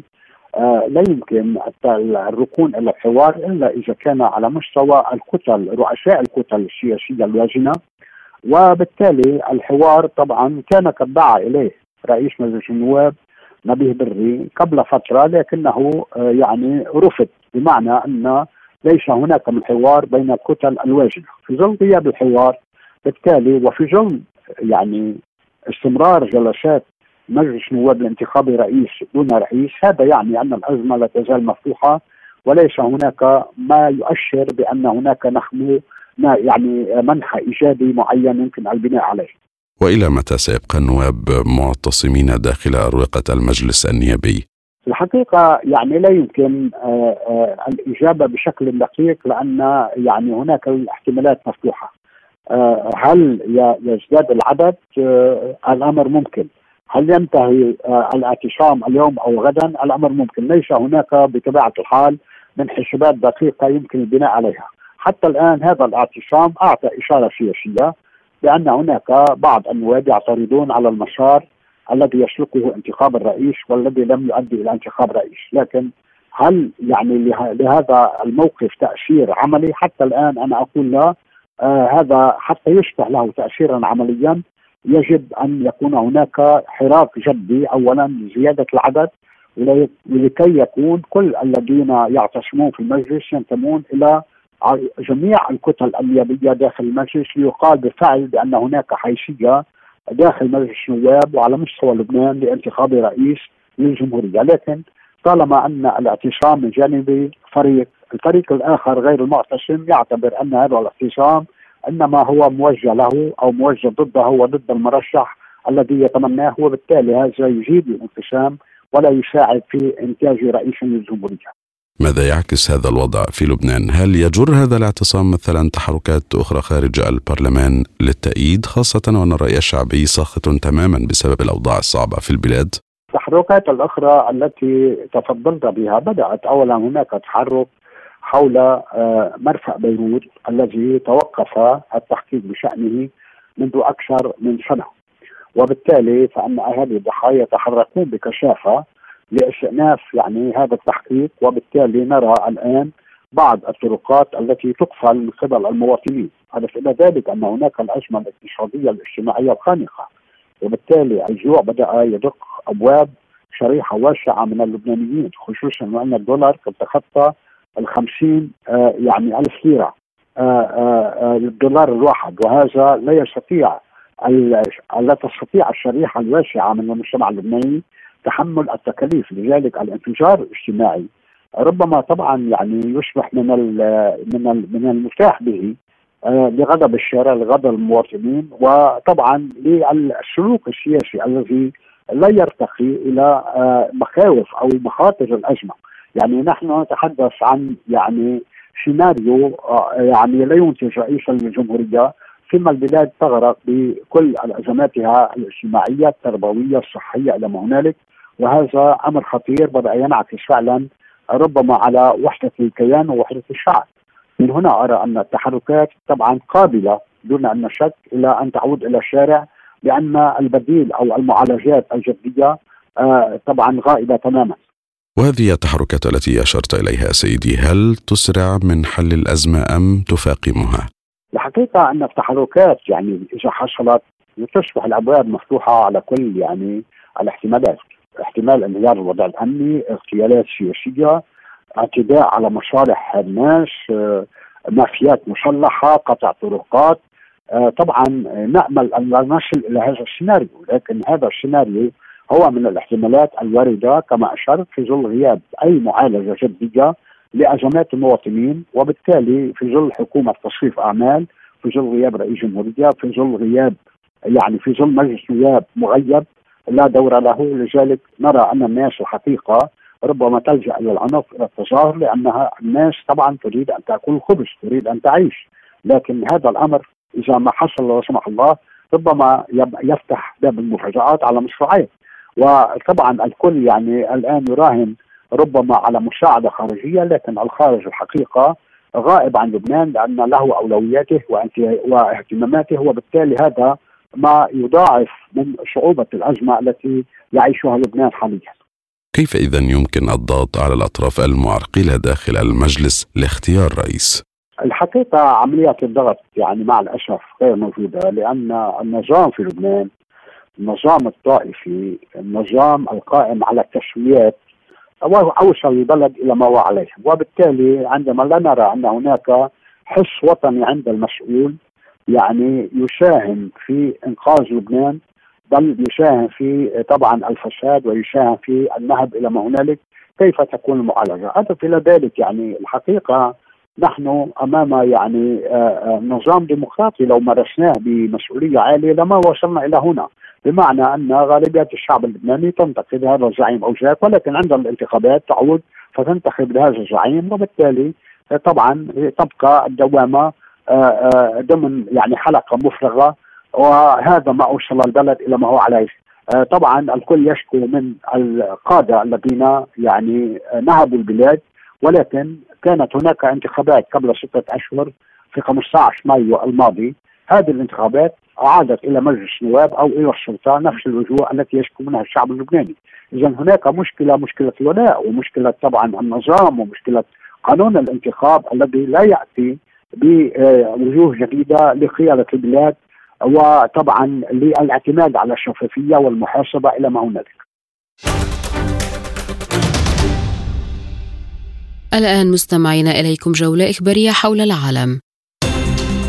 لا يمكن الركون إلى الحوار إلا إذا كان على مستوى الكتل، رؤساء الكتل السياسية اللازمة، وبالتالي الحوار طبعا كان قد دعا إليه رئيس مجلس النواب نبيه بري قبل فترة، لكنه يعني رفض، بمعنى أن ليس هناك من حوار بين الكتل الواجبة. في ظل غياب الحوار بالتالي وفي ظل يعني استمرار جلسات مجلس النواب لانتخاب رئيس دون رئيس، هذا يعني أن الأزمة لا تزال مفتوحة وليس هناك ما يؤشر بأن هناك نحن يعني منحى إيجابي معين يمكن البناء عليه. وإلى متى سيبقى النواب معتصمين داخل أروقة المجلس النيابي؟ الحقيقة يعني لا يمكن آآ آآ الإجابة بشكل دقيق، لأن يعني هناك الاحتمالات مفتوحة. هل يزداد العدد؟ الأمر ممكن. هل ينتهي الاعتصام اليوم أو غدا؟ الأمر ممكن. ليس هناك بطبيعة الحال من حسابات دقيقة يمكن البناء عليها. حتى الآن هذا الاعتصام أعطى إشارة سياسية بأن هناك بعض النواب يعترضون على المسار الذي يسلكه انتخاب الرئيس والذي لم يؤدي إلى انتخاب رئيس. لكن هل يعني لهذا الموقف تأثير عملي؟ حتى الآن أنا أقول لا. آه هذا حتى يشبه له تأثيرا عمليا يجب أن يكون هناك حراك جدي أولا لزيادة العدد، ولكي يكون كل الذين يعتصمون في المجلس ينتمون إلى جميع الكتل النيابية داخل المجلس، ليقال بالفعل بأن هناك حيثية داخل مجلس النواب وعلى مستوى لبنان لانتخاب رئيس للجمهورية. لكن طالما أن الاعتصام من جانبي فريق، الفريق الآخر غير المعتصم يعتبر أن هذا الاعتصام إنما هو موجه له أو موجه ضده وضد المرشح الذي يتمناه، وبالتالي هذا يزيد الانقسام ولا يساعد في إنتاج رئيس للجمهورية. ماذا يعكس هذا الوضع في لبنان؟ هل يجر هذا الاعتصام مثلا تحركات أخرى خارج البرلمان للتأييد، خاصة وأن الرأي الشعبي ساخط تماما بسبب الأوضاع الصعبة في البلاد؟ التحركات الأخرى التي تفضلت بها بدأت أولا هناك تحرك حول مرفأ بيروت الذي توقف التحقيق بشأنه منذ أكثر من سنة، وبالتالي فإن أهالي الضحايا يتحركون بكثافة لاستئناف يعني هذا التحقيق، وبالتالي نرى الآن بعض الطرقات التي تقفل من قبل المواطنين. أضف إلى ذلك أن هناك الأزمة الاقتصادية الاجتماعية الخانقة، وبالتالي الجوع بدأ يدق أبواب شريحة واسعة من اللبنانيين، خصوصا وأن الدولار قد تخطى الخمسين آه يعني ألف ليرة آه آه الدولار الواحد، وهذا لا يستطيع لا تستطيع الشريحة الواسعة من المجتمع اللبناني تحمل التكاليف. لذلك الانفجار الاجتماعي ربما طبعا يعني يصبح من من من المتاح به آه لغضب الشارع، لغضب المواطنين، وطبعا للسلوك السياسي الذي لا يرتقي الى آه مخاوف او مخاطر الازمه. يعني نحن نتحدث عن يعني سيناريو آه يعني لا ينتج رئيسا للجمهوريه ثم البلاد تغرق بكل ازماتها الاجتماعيه التربويه الصحيه الى ما هنالك، وهذا امر خطير بدا ينعكس فعلا ربما على وحده الكيان ووحده الشعب. من هنا ارى ان التحركات طبعا قابله دون ان نشك الى ان تعود الى الشارع، لان البديل او المعالجات الجديه آه طبعا غائبه تماما. وهذه التحركات التي اشرت اليها سيدي، هل تسرع من حل الازمه ام تفاقمها؟ الحقيقه ان التحركات يعني اذا حصلت تصبح الابواب مفتوحه على كل يعني الاحتمالات، احتمال انهيار الوضع الامني، اغتيالات سياسيه، اعتداء على مصالح الناس، مافيات مسلحه، قطع طرقات. طبعا نامل ان لا نصل الى هذا السيناريو، لكن هذا السيناريو هو من الاحتمالات الوارده كما اشرت في ظل غياب اي معالجه جديه لازمات المواطنين، وبالتالي في ظل حكومه تصريف اعمال، في ظل غياب رئيس جمهوريه، في ظل غياب يعني في ظل مجلس نواب مغيب لا دور له. لذلك نرى ان الناس الحقيقه ربما تلجا الى العنف الى التظاهر، لانها الناس طبعا تريد ان تاكل الخبز، تريد ان تعيش، لكن هذا الامر اذا ما حصل لا سمح الله ربما يفتح باب المفاجآت على مشروعات. وطبعا الكل يعني الان يراهن ربما على مساعده خارجيه، لكن الخارج الحقيقه غائب عن لبنان لان له اولوياته واهتماماته، وبالتالي هذا ما يضاعف من صعوبه الازمه التي يعيشها لبنان حاليا. كيف اذا يمكن الضغط على الاطراف المعرقله داخل المجلس لاختيار رئيس؟ الحقيقه عمليه الضغط يعني مع الاسف غير موجوده، لان النظام في لبنان النظام الطائفي، النظام القائم على التسويات اوصل البلد الى ما هو عليه، وبالتالي عندما لا نرى ان هناك حس وطني عند المسؤول يعني يساهم في انقاذ لبنان، بل يساهم في طبعا الفساد ويساهم في النهب الى ما هنالك، كيف تكون المعالجه؟ اضف الى ذلك يعني الحقيقه نحن امام يعني نظام ديمقراطي لو مارسناه بمسؤوليه عاليه لما وصلنا الى هنا، بمعنى ان غالبيه الشعب اللبناني تنتقد هذا الزعيم او ذاك، ولكن عند الانتخابات تعود فتنتخب هذا الزعيم، وبالتالي طبعا تبقى الدوامه ضمن يعني حلقه مفرغه، وهذا ما اوصل البلد الى ما هو عليه. طبعا الكل يشكو من القاده الذين يعني نهبوا البلاد، ولكن كانت هناك انتخابات قبل ستة أشهر في خمسة عشر مايو الماضي، هذه الانتخابات عادت إلى مجلس النواب أو إلى السلطة نفس الوجوه التي يشكو منها الشعب اللبناني. إذا هناك مشكلة، مشكلة الولاء، ومشكلة طبعا النظام، ومشكلة قانون الانتخاب الذي لا يأتي بوجوه جديدة لقيادة البلاد، وطبعا للاعتماد على الشفافية والمحاسبة إلى ما هنالك. الآن مستمعين إليكم جولة إخبارية حول العالم.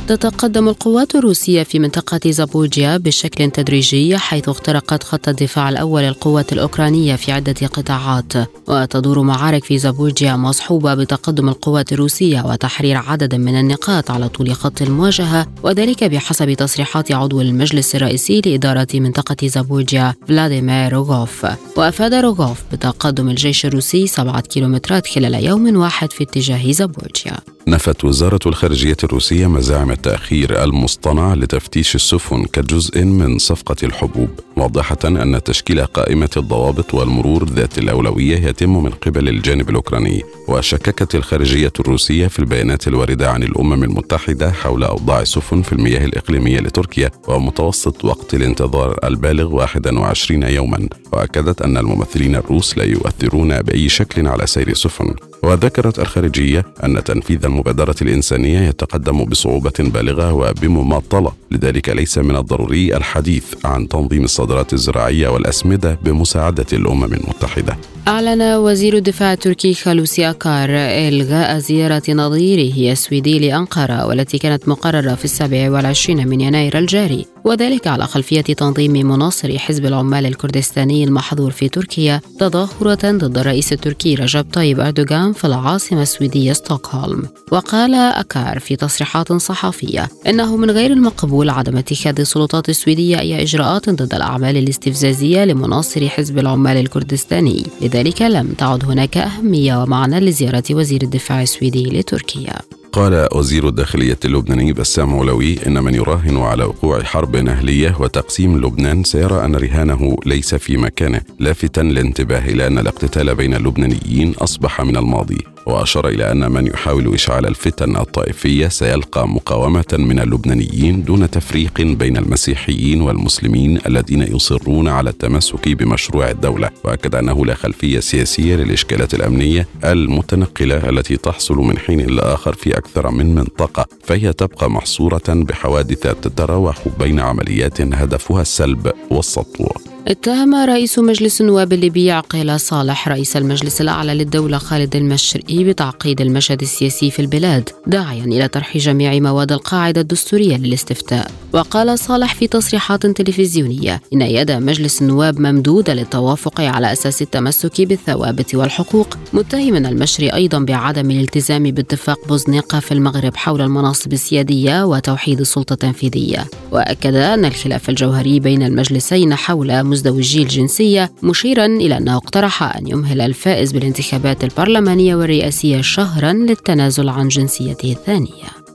تتقدم القوات الروسية في منطقة زابورجيا بشكل تدريجي، حيث اخترقت خط الدفاع الأول للقوات الأوكرانية في عدة قطاعات، وتدور معارك في زابورجيا مصحوبة بتقدم القوات الروسية وتحرير عدد من النقاط على طول خط المواجهة، وذلك بحسب تصريحات عضو المجلس الرئيسي لإدارة منطقة زابورجيا فلاديمير روغوف. وأفاد روغوف بتقدم الجيش الروسي سبعة كيلومترات خلال يوم واحد في اتجاه زابورجيا. نفت وزارة الخارجية الروسية مزاعم التأخير المصطنع لتفتيش السفن كجزء من صفقة الحبوب، موضحة أن تشكيل قائمة الضوابط والمرور ذات الأولوية يتم من قبل الجانب الأوكراني. وشككت الخارجية الروسية في البيانات الواردة عن الأمم المتحدة حول أوضاع السفن في المياه الإقليمية لتركيا ومتوسط وقت الانتظار البالغ واحد وعشرين يوما، وأكدت أن الممثلين الروس لا يؤثرون بأي شكل على سير السفن. وذكرت الخارجية أن تنفيذ المبادرة الإنسانية يتقدم بصعوبة بالغة وبمماطلة، لذلك ليس من الضروري الحديث عن تنظيم الصادرات الزراعية والأسمدة بمساعدة الأمم المتحدة. أعلن وزير الدفاع التركي خالوسي أكار إلغاء زيارة نظيره السويدي لأنقرة، والتي كانت مقررة في السابع والعشرين من يناير الجاري، وذلك على خلفية تنظيم مناصري حزب العمال الكردستاني المحظور في تركيا تظاهرة ضد الرئيس التركي رجب طيب أردوغان في العاصمة السويدية ستوكهولم. وقال أكار في تصريحات صحفية إنه من غير المقبول عدم اتخاذ السلطات السويدية أي إجراءات ضد الأعمال الاستفزازية لمناصري حزب العمال الكردستاني، لذلك لم تعد هناك أهمية ومعنى لزيارة وزير الدفاع السويدي لتركيا. قال وزير الداخلية اللبناني بسام علوي إن من يراهن على وقوع حرب أهلية وتقسيم لبنان سيرى أن رهانه ليس في مكانه، لافتا الانتباه إلى أن الاقتتال بين اللبنانيين أصبح من الماضي. وأشار إلى أن من يحاول إشعال الفتن الطائفية سيلقى مقاومة من اللبنانيين دون تفريق بين المسيحيين والمسلمين الذين يصرون على التمسك بمشروع الدولة. وأكد أنه لا خلفية سياسية للإشكالات الأمنية المتنقلة التي تحصل من حين لآخر في أكثر من منطقة، فهي تبقى محصورة بحوادث تتراوح بين عمليات هدفها السلب والسطو. اتهم رئيس مجلس النواب الليبي عقيل صالح رئيس المجلس الأعلى للدولة خالد المشرقي بتعقيد المشهد السياسي في البلاد، داعيا إلى طرح جميع مواد القاعدة الدستورية للاستفتاء. وقال صالح في تصريحات تلفزيونية إن يد مجلس النواب ممدودة للتوافق على أساس التمسك بالثوابت والحقوق، متهما المشري أيضا بعدم الالتزام باتفاق بوزنيقة في المغرب حول المناصب السيادية وتوحيد السلطة التنفيذية. وأكد أن الخلاف الجوهري بين المجلسين حول مزدوجي الجنسية، مشيرا إلى أنه اقترح أن يمهل الفائز بالانتخابات البرلمانية والرئاسية شهرا للتنازل عن جنسيته الثانية.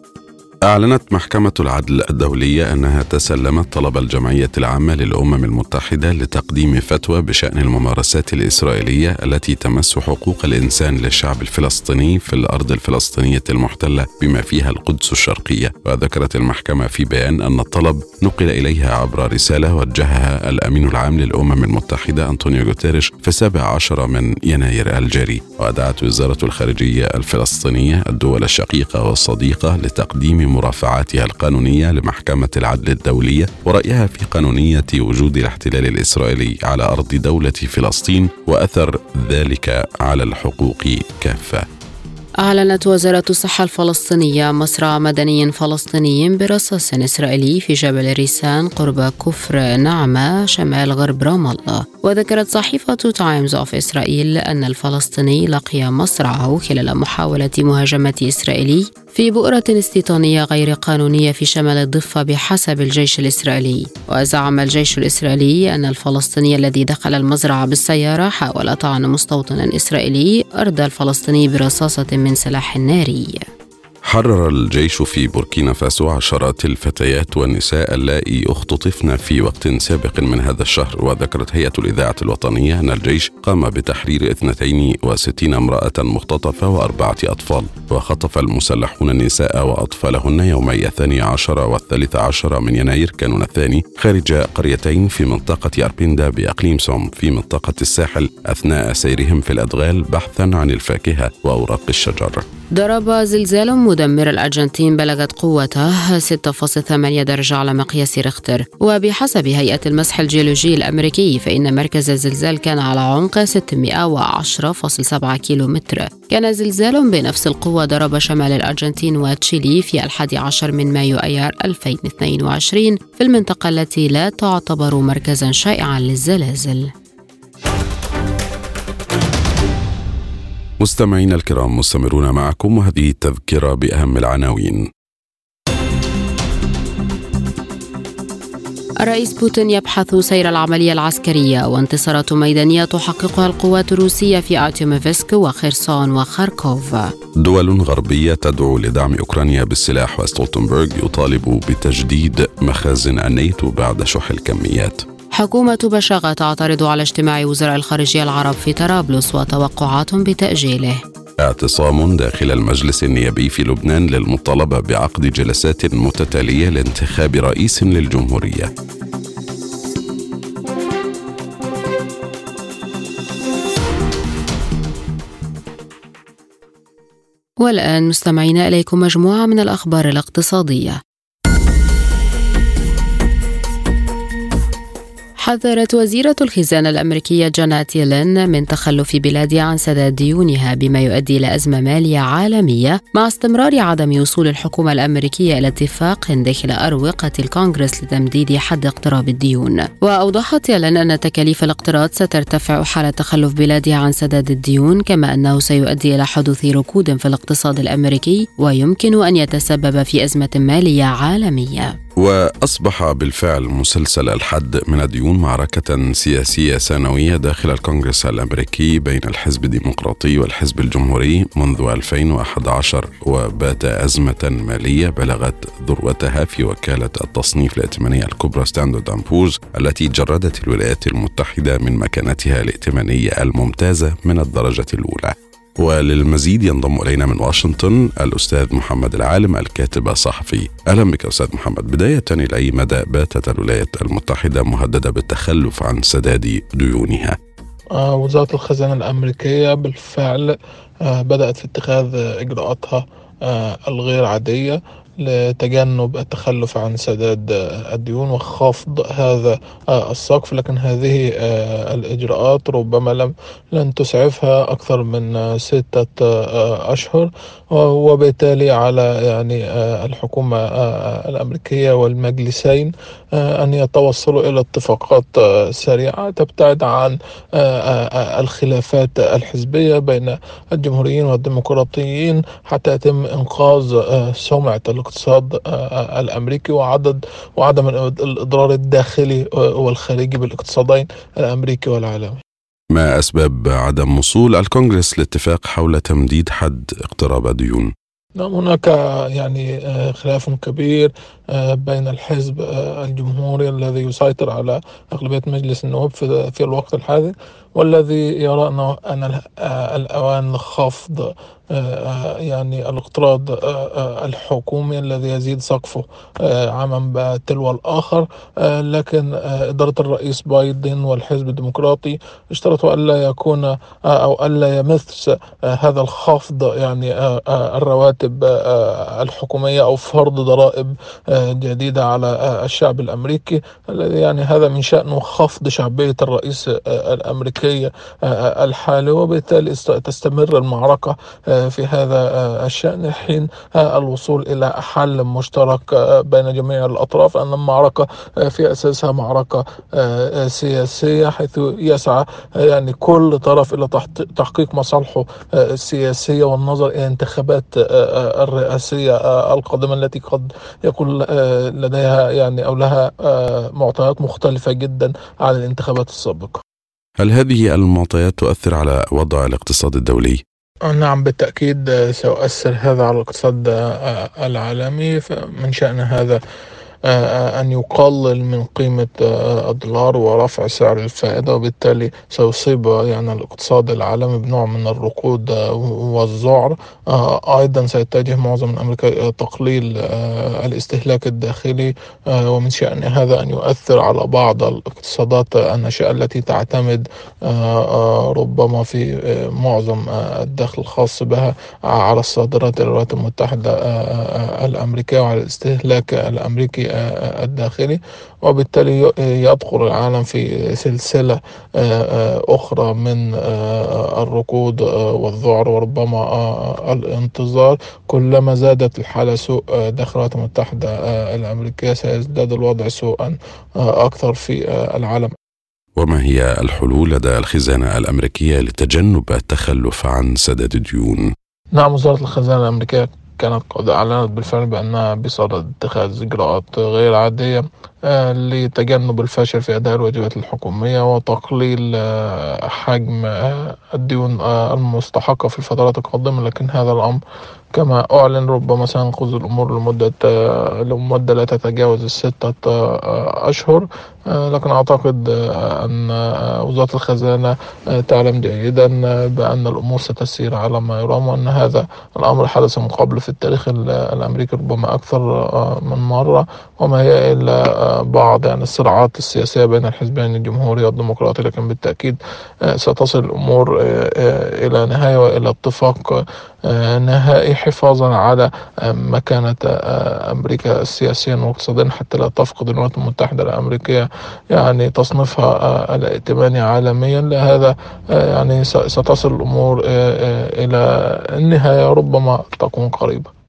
أعلنت محكمة العدل الدولية أنها تسلمت طلب الجمعية العامة للأمم المتحدة لتقديم فتوى بشأن الممارسات الإسرائيلية التي تمس حقوق الإنسان للشعب الفلسطيني في الأرض الفلسطينية المحتلة بما فيها القدس الشرقية. وذكرت المحكمة في بيان أن الطلب نقل إليها عبر رسالة وجهها الأمين العام للأمم المتحدة أنطونيو غوتيريش في السابع عشر من يناير الجاري. ودعت وزارة الخارجية الفلسطينية الدول الشقيقة والصديقة لتقديم مرافعاتها القانونية لمحكمة العدل الدولية ورأيها في قانونية وجود الاحتلال الإسرائيلي على أرض دولة فلسطين وأثر ذلك على الحقوق كافة. أعلنت وزارة الصحة الفلسطينية مصرع مدني فلسطيني برصاص إسرائيلي في جبل ريسان قرب كفر نعمة شمال غرب رام الله. وذكرت صحيفة تايمز أوف إسرائيل أن الفلسطيني لقي مصرعه خلال محاولة مهاجمة إسرائيلي في بؤرة استيطانية غير قانونية في شمال الضفة بحسب الجيش الإسرائيلي. وزعم الجيش الإسرائيلي أن الفلسطيني الذي دخل المزرعة بالسيارة حاول طعن مستوطن إسرائيلي أرضى الفلسطيني برصاصة من سلاح ناري. حرر الجيش في بوركينا فاسو عشرات الفتيات والنساء اللائي اختطفن في وقت سابق من هذا الشهر. وذكرت هيئة الإذاعة الوطنية أن الجيش قام بتحرير اثنتين وستين امرأة مختطفة وأربعة أطفال. وخطف المسلحون النساء وأطفالهن يومي الثاني عشر والثالث عشر من يناير كانون الثاني خارج قريتين في منطقة أربيندا بأقليم سوم في منطقة الساحل أثناء سيرهم في الأدغال بحثا عن الفاكهة وأوراق الشجر. ضرب زلزال مدمر الأرجنتين بلغت قوته ستة فاصلة ثمانية درجة على مقياس ريختر، وبحسب هيئة المسح الجيولوجي الأمريكي فإن مركز الزلزال كان على عمق ستمائة وعشرة فاصلة سبعة كيلومتر. كان زلزال بنفس القوة ضرب شمال الأرجنتين وتشيلي في الحادي عشر من مايو أيار ألفين واثنين وعشرين في المنطقة التي لا تعتبر مركزا شائعا للزلازل. مستمعينا الكرام، مستمرون معكم وهذه التذكرة بأهم العناوين. الرئيس بوتين يبحث سير العملية العسكرية، وانتصارات ميدانية تحققها القوات الروسية في آرتيموفسك وخيرسون وخاركوف. دول غربية تدعو لدعم أوكرانيا بالسلاح، وستولتنبرغ يطالب بتجديد مخازن الناتو بعد شح الكميات. حكومة بشاغة تعترض على اجتماع وزراء الخارجية العرب في طرابلس وتوقعات بتأجيله. اعتصام داخل المجلس النيابي في لبنان للمطالبة بعقد جلسات متتالية لانتخاب رئيس للجمهورية. والآن مستمعين إليكم مجموعة من الأخبار الاقتصادية. حذرت وزيرة الخزانة الأمريكية جانيت يلين من تخلف بلادها عن سداد ديونها، بما يؤدي إلى أزمة مالية عالمية مع استمرار عدم وصول الحكومة الأمريكية إلى اتفاق داخل أروقة الكونغرس لتمديد حد اقتراب الديون. وأوضحت يلين أن تكاليف الاقتراض سترتفع حال تخلف بلادها عن سداد الديون، كما أنه سيؤدي إلى حدوث ركود في الاقتصاد الأمريكي ويمكن أن يتسبب في أزمة مالية عالمية. وأصبح بالفعل مسلسل الحد من الديون معركة سياسية سنوية داخل الكونغرس الأمريكي بين الحزب الديمقراطي والحزب الجمهوري منذ ألفين وأحد عشر، وبات أزمة مالية بلغت ذروتها في وكالة التصنيف الائتمانية الكبرى ستاندرد أند بورز، التي جردت الولايات المتحدة من مكانتها الائتمانية الممتازة من الدرجة الأولى. وللمزيد ينضم إلينا من واشنطن الأستاذ محمد العالم، الكاتب الصحفي. أهلا بك أستاذ محمد. بداية، إلى أي مدى باتت الولايات المتحدة مهددة بالتخلف عن سداد ديونها؟ آه وزارة الخزانة الأمريكية بالفعل آه بدأت في اتخاذ إجراءاتها آه الغير عادية لتجنب التخلف عن سداد الديون وخفض هذا السقف، لكن هذه الإجراءات ربما لم لن تسعفها أكثر من ستة أشهر، وبالتالي على يعني الحكومة الأمريكية والمجلسين أن يتوصلوا إلى اتفاقات سريعة تبتعد عن الخلافات الحزبية بين الجمهوريين والديمقراطيين، حتى يتم إنقاذ سمعة الاقتصاد الأمريكي وعدد وعدم الإضرار الداخلي والخارجي بالاقتصادين الأمريكي والعالمي. ما أسباب عدم وصول الكونغرس لاتفاق حول تمديد حد اقتراب الديون؟ نعم، هناك يعني خلاف كبير بين الحزب الجمهوري الذي يسيطر على أغلبية مجلس النواب في الوقت الحالي، والذي يرى أن الأوان لخفض يعني الاقتراض الحكومي الذي يزيد سقفه عاما تلو الآخر، لكن إدارة الرئيس بايدن والحزب الديمقراطي اشترطوا ألا يكون أو ألا يمس هذا الخفض يعني الرواتب الحكومية أو فرض ضرائب جديدة على الشعب الأمريكي، الذي يعني هذا من شأنه خفض شعبية الرئيس الأمريكي الحالي، وبالتالي تستمر المعركة في هذا الشأن حين الوصول إلى حل مشترك بين جميع الأطراف، أن المعركة في أساسها معركة سياسية، حيث يسعى يعني كل طرف إلى تحقيق مصالحه السياسية والنظر إلى انتخابات الرئاسية القادمة التي قد يكون لديها يعني أو لها معطيات مختلفة جدا عن الانتخابات السابقة. هل هذه المعطيات تؤثر على وضع الاقتصاد الدولي؟ نعم، بالتأكيد سيؤثر هذا على الاقتصاد العالمي، فمن شأن هذا أن يقلل من قيمة الدولار ورفع سعر الفائدة، وبالتالي سيصيب يعني الاقتصاد العالمي بنوع من الركود والذعر. أيضا سيتجه معظم أمريكا إلى تقليل الاستهلاك الداخلي، ومن شأن هذا أن يؤثر على بعض الاقتصادات الناشئة التي تعتمد ربما في معظم الدخل الخاص بها على الصادرات إلى الولايات المتحدة الأمريكية وعلى الاستهلاك الأمريكي الداخلي، وبالتالي يدخل العالم في سلسلة أخرى من الركود والذعر وربما الانتظار. كلما زادت الحالة سوء داخل الولايات المتحدة الأمريكية سيزداد الوضع سوءا أكثر في العالم. وما هي الحلول لدى الخزانة الأمريكية لتجنب التخلف عن سداد الديون؟ نعم، وزارة الخزانة الأمريكية كانت قد أعلنت بالفعل بأنها بصدد اتخاذ إجراءات غير عادية لتجنب الفشل في أداء الواجبات الحكومية وتقليل حجم الديون المستحقة في الفترات القادمة. لكن هذا الأمر كما أعلن ربما سينقذ الأمور لمدة لمدة لا تتجاوز الستة أشهر. لكن أعتقد أن وزارة الخزانة تعلم جيدا بأن الأمور ستسير على ما يرام، وأن هذا الأمر حدث من قبل في التاريخ الأمريكي ربما أكثر من مرة، وما هي إلا بعض يعني الصراعات السياسية بين الحزبين الجمهوري والديمقراطي. لكن بالتأكيد ستصل الأمور إلى نهاية وإلى اتفاق نهائي حفاظا على مكانة أمريكا سياسيا واقتصاديا، حتى لا تفقد الولايات المتحدة الأمريكية يعني تصنيفها الائتماني عالميا. لهذا يعني ستصل الأمور إلى النهاية ربما تكون قريبة.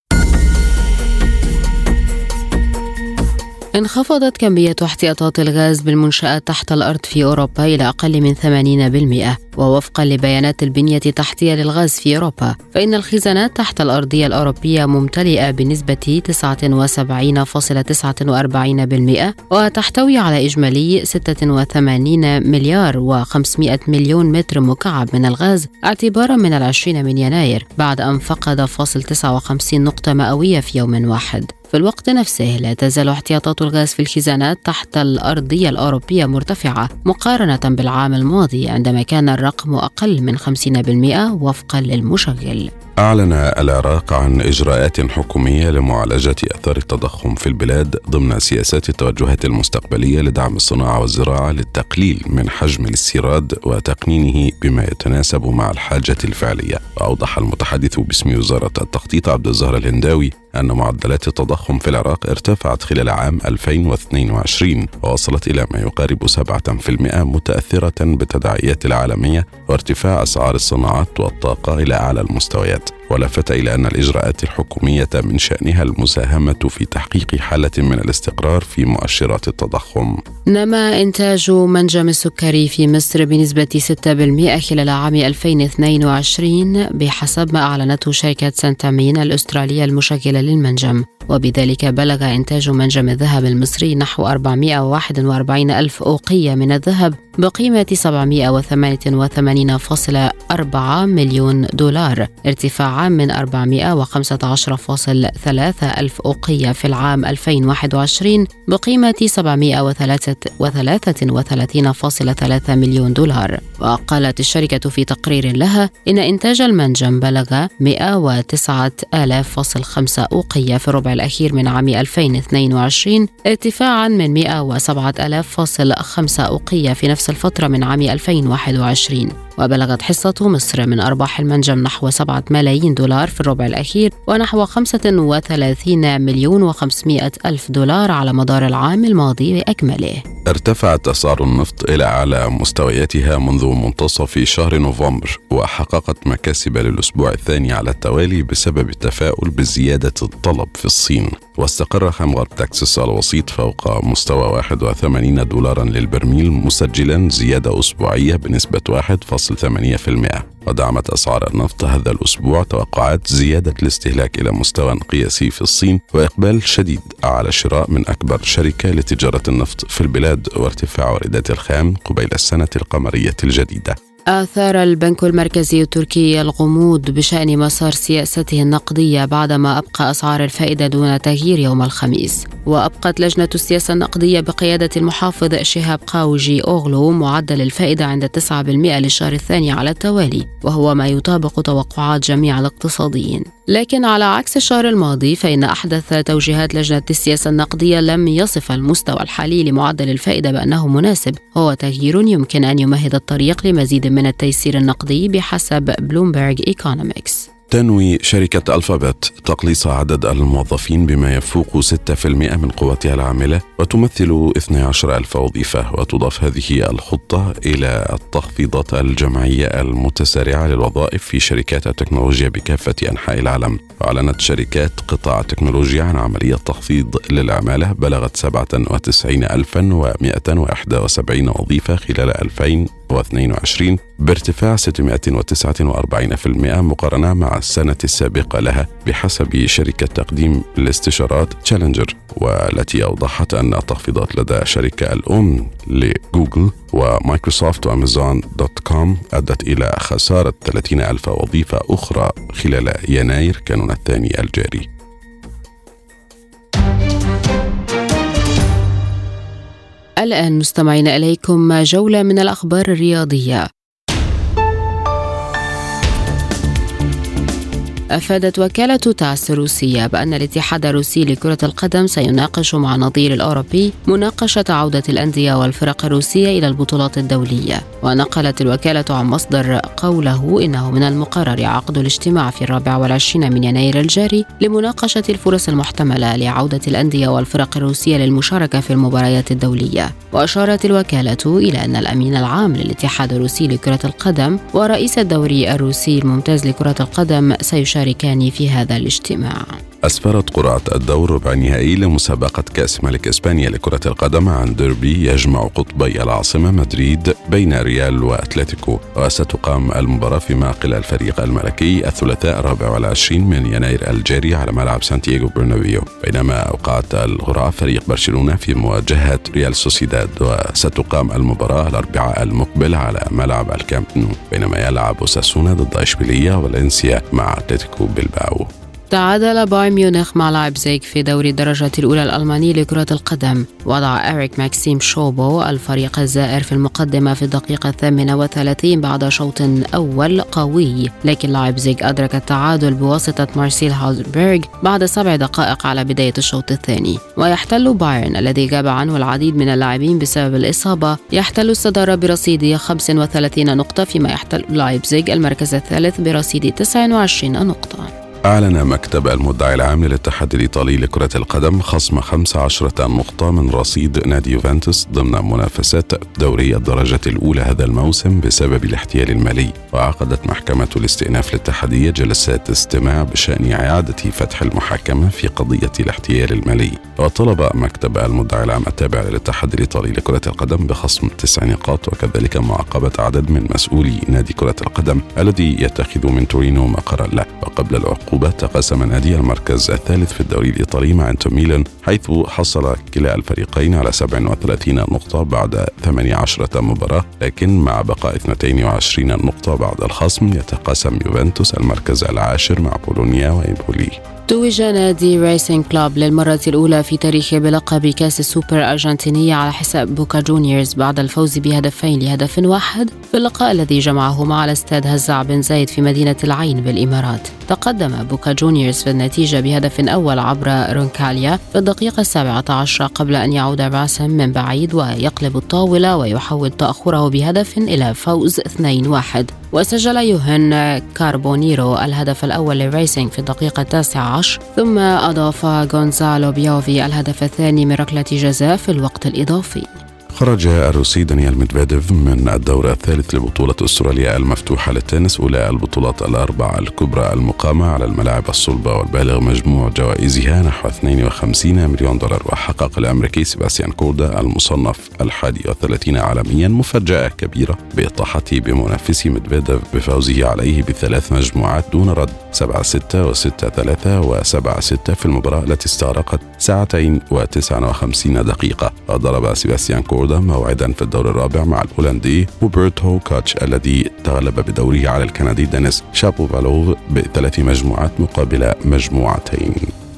انخفضت كمية احتياطات الغاز بالمنشآت تحت الأرض في أوروبا إلى أقل من ثمانين بالمئة، ووفقا لبيانات البنية التحتية للغاز في أوروبا فإن الخزانات تحت الأرضية الأوروبية ممتلئة بنسبة تسعة وسبعين فاصلة تسعة وأربعين بالمئة، وتحتوي على إجمالي ستة وثمانين مليار وخمسمائة مليون متر مكعب من الغاز اعتبارا من العشرين من يناير، بعد أن فقد فاصل تسعة وخمسين نقطة مئوية في يوم واحد. في الوقت نفسه لا تزال احتياطات الغاز في الخزانات تحت الأرضية الأوروبية مرتفعة مقارنة بالعام الماضي عندما كان الرقم أقل من خمسين بالمئة وفقا للمشغل. أعلن العراق عن إجراءات حكومية لمعالجة أثار التضخم في البلاد ضمن سياسات التوجهات المستقبلية لدعم الصناعة والزراعة للتقليل من حجم الاستيراد وتقنينه بما يتناسب مع الحاجة الفعلية. وأوضح المتحدث باسم وزارة التخطيط عبد الزهر الهنداوي أن معدلات التضخم في العراق ارتفعت خلال عام ألفين واثنين وعشرين ووصلت إلى ما يقارب سبعة بالمئة، متأثرة بالتداعيات العالمية وارتفاع أسعار الصناعات والطاقة إلى أعلى المستويات. ولفت إلى أن الإجراءات الحكومية من شأنها المساهمة في تحقيق حالة من الاستقرار في مؤشرات التضخم. نما إنتاج منجم السكري في مصر بنسبة ستة بالمئة خلال عام ألفين واثنين وعشرين بحسب ما أعلنته شركة سنتامين الأسترالية المشغلة للمنجم، وبذلك بلغ إنتاج منجم الذهب المصري نحو أربعمائة وواحد وأربعين ألف أوقية من الذهب بقيمة سبعمائة وثمانية وثمانين فاصلة أربعة مليون دولار، ارتفاعا من أربعمائة وخمسة عشر فاصلة ثلاثة ألف أوقية في العام ألفين وواحد وعشرين بقيمة سبعمائة وثلاثة وثلاثين فاصلة ثلاثة مليون دولار. وقالت الشركة في تقرير لها إن إنتاج المنجم بلغ مائة وتسعة آلاف فاصل خمسة أوقية في الربع الأخير من عام ألفين واثنين وعشرين، ارتفاعا من مائة وسبعة آلاف فاصل خمسة أوقية في نفس الفترة من عام ألفين وواحد وعشرين. وبلغت حصة مصر من أرباح المنجم نحو سبعة ملايين دولار في الربع الأخير ونحو خمسة وثلاثين مليون وخمسمائة ألف دولار على مدار العام الماضي بأكمله. ارتفعت أسعار النفط إلى أعلى مستوياتها منذ منتصف شهر نوفمبر، وحققت مكاسب للأسبوع الثاني على التوالي بسبب التفاؤل بزيادة الطلب في الصين. واستقر خام غرب تكساس الوسيط فوق مستوى واحد وثمانين دولارا للبرميل، مسجلا زيادة أسبوعية بنسبة واحد فاصلة ثمانية بالمئة. ودعمت أسعار النفط هذا الأسبوع توقعات زيادة الاستهلاك إلى مستوى قياسي في الصين، وإقبال شديد على شراء من أكبر شركة لتجارة النفط في البلاد، وارتفاع واردات الخام قبيل السنة القمرية الجديدة. آثار البنك المركزي التركي الغموض بشأن مسار سياسته النقدية بعدما أبقى أسعار الفائدة دون تغيير يوم الخميس. وأبقت لجنة السياسة النقدية بقيادة المحافظ شهاب قاوجي أوغلو معدل الفائدة عند تسعة بالمئة للشهر الثاني على التوالي، وهو ما يطابق توقعات جميع الاقتصاديين. لكن على عكس الشهر الماضي فإن أحدث توجيهات لجنة السياسة النقدية لم يصف المستوى الحالي لمعدل الفائدة بأنه مناسب، هو تغيير يمكن أن يمهد الطريق لمزيد من التيسير النقدي بحسب بلومبرج إيكونومكس. تنوي شركة ألفابت تقليص عدد الموظفين بما يفوق ستة بالمئة من قوتها العاملة وتمثل اثنتي عشرة ألف وظيفة، وتضاف هذه الخطة إلى التخفيضات الجماعية المتسارعة للوظائف في شركات التكنولوجيا بكافة أنحاء العالم. وأعلنت شركات قطاع التكنولوجيا عن عملية تخفيض للعمالة بلغت سبعة وتسعين ألفا ومئة وواحد وسبعين وظيفة خلال ألفين واثنين وعشرين بارتفاع ستمئة وتسعة وأربعين بالمئة مقارنة مع السنة السابقة لها بحسب شركة تقديم الاستشارات تشالنجر، والتي أوضحت أن التخفيضات لدى شركة الأم لجوجل ومايكروسوفت وأمازون دوت كوم أدت إلى خسارة ثلاثين ألف وظيفة أخرى خلال يناير كانون الثاني الجاري. الآن مستمعين إليكم جولة من الأخبار الرياضية. أفادت وكالة تاس الروسية بأن الاتحاد الروسي لكرة القدم سيناقش مع نظير الأوروبي مناقشة عودة الأندية والفرق الروسية إلى البطولات الدولية. ونقلت الوكالة عن مصدر قوله إنه من المقرر عقد الاجتماع في الرابع والعشرين من يناير الجاري لمناقشة الفرص المحتملة لعودة الأندية والفرق الروسية للمشاركة في المباريات الدولية. وأشارت الوكالة إلى أن الأمين العام للاتحاد الروسي لكرة القدم ورئيس الدوري الروسي الممتاز لكرة القدم سيشاركان في هذا الاجتماع. أسفرت قرعة الدور ربع النهائي لمسابقة كأس ملك إسبانيا لكرة القدم عن ديربي يجمع قطبي العاصمة مدريد بين ريال وأتلتيكو، وستقام المباراة في معقل الفريق الملكي الثلاثاء الرابع والعشرين من يناير الجاري على ملعب سانتياغو برنابيو، بينما أوقعت القرعة فريق برشلونة في مواجهة ريال سوسيداد، وستقام المباراة الأربعاء المقبل على ملعب الكامب نو، بينما يلعب أوساسونا ضد إشبيلية والإنسيا مع أتلتيكو بلباو. تعادل بايرن ميونخ مع لايبزيغ في دوري الدرجة الأولى الألماني لكرة القدم. وضع إريك ماكسيم شوبو الفريق الزائر في المقدمة في الدقيقة الثامنة والثلاثين بعد شوط أول قوي، لكن لايبزيغ أدرك التعادل بواسطة مارسيل هالبرغ بعد سبع دقائق على بداية الشوط الثاني. ويحتل بايرن الذي غاب عنه العديد من اللاعبين بسبب الإصابة يحتل الصدارة برصيد خمسة وثلاثين نقطة، فيما يحتل لايبزيغ المركز الثالث برصيد تسعة وعشرين نقطة. أعلن مكتب المدعي العام للاتحاد الإيطالي لكرة القدم خصم خمسة عشر نقطة من رصيد نادي يوفنتوس ضمن منافسات دوري الدرجة الأولى هذا الموسم بسبب الاحتيال المالي. وعقدت محكمة الاستئناف الاتحادية جلسات استماع بشأن إعادة فتح المحاكمة في قضية الاحتيال المالي. وطلب مكتب المدعي العام التابع للاتحاد الإيطالي لكرة القدم بخصم تسع نقاط، وكذلك معاقبة عدد من مسؤولي نادي كرة القدم الذي يتخذ من تورينو مقرا له. وقبل العقوبة تقاسم نادي المركز الثالث في الدوري الإيطالي مع انتر ميلان، حيث حصل كلا الفريقين على سبع وثلاثين نقطة بعد ثمانية عشر مباراة، لكن مع بقاء اثنتين وعشرين نقطة بعد الخصم يتقاسم يوفنتوس المركز العاشر مع بولونيا وإمبولي. توج نادي رايسينج كلوب للمرة الأولى في تاريخه بلقب كأس السوبر الأرجنتينية على حساب بوكا جونيورز بعد الفوز بهدفين لهدف واحد في اللقاء الذي جمعهما على استاد هزاع بن زايد في مدينة العين بالإمارات. تقدم بوكا جونيورز في النتيجة بهدف أول عبر رونكاليا في الدقيقة السابعة عشرة قبل أن يعود راسم من بعيد ويقلب الطاولة ويحول تأخره بهدف إلى فوز اثنين واحد. وسجل يوهان كاربونيرو الهدف الأول للرايسينج في الدقيقة التاسعة عشر، ثم أضاف غونزالو بيوفي الهدف الثاني من ركلة جزاء في الوقت الإضافي. خرج الروسي دانيال ميدفيديف من الدور الثالث لبطولة أستراليا المفتوحة للتنس، أولى البطولات الأربع الكبرى المقامة على الملاعب الصلبة، والبالغ مجموع جوائزها نحو اثنين وخمسين مليون دولار. وحقق الأمريكي سيباستيان كوردا المصنف الحادي والثلاثين عالميا مفاجأة كبيرة بإطاحته بمنافسي ميدفيديف بفوزه عليه بثلاث مجموعات دون رد، سبعة ستة وستة ثلاثة وسبعة ستة في المباراة التي استغرقت ساعتين وتسعة وخمسين دقيقة. وضرب سيباستيان كوردا سويبودا موعدا في الدور الرابع مع البولندي هوبرتو كاتش الذي تغلب بدوره على الكندي دينيس شابوفالوف بثلاث مجموعات مقابل مجموعتين.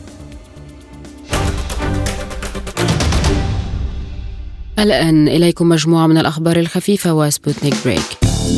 الآن إليكم مجموعة من الأخبار الخفيفة وسبوتنيك بريك.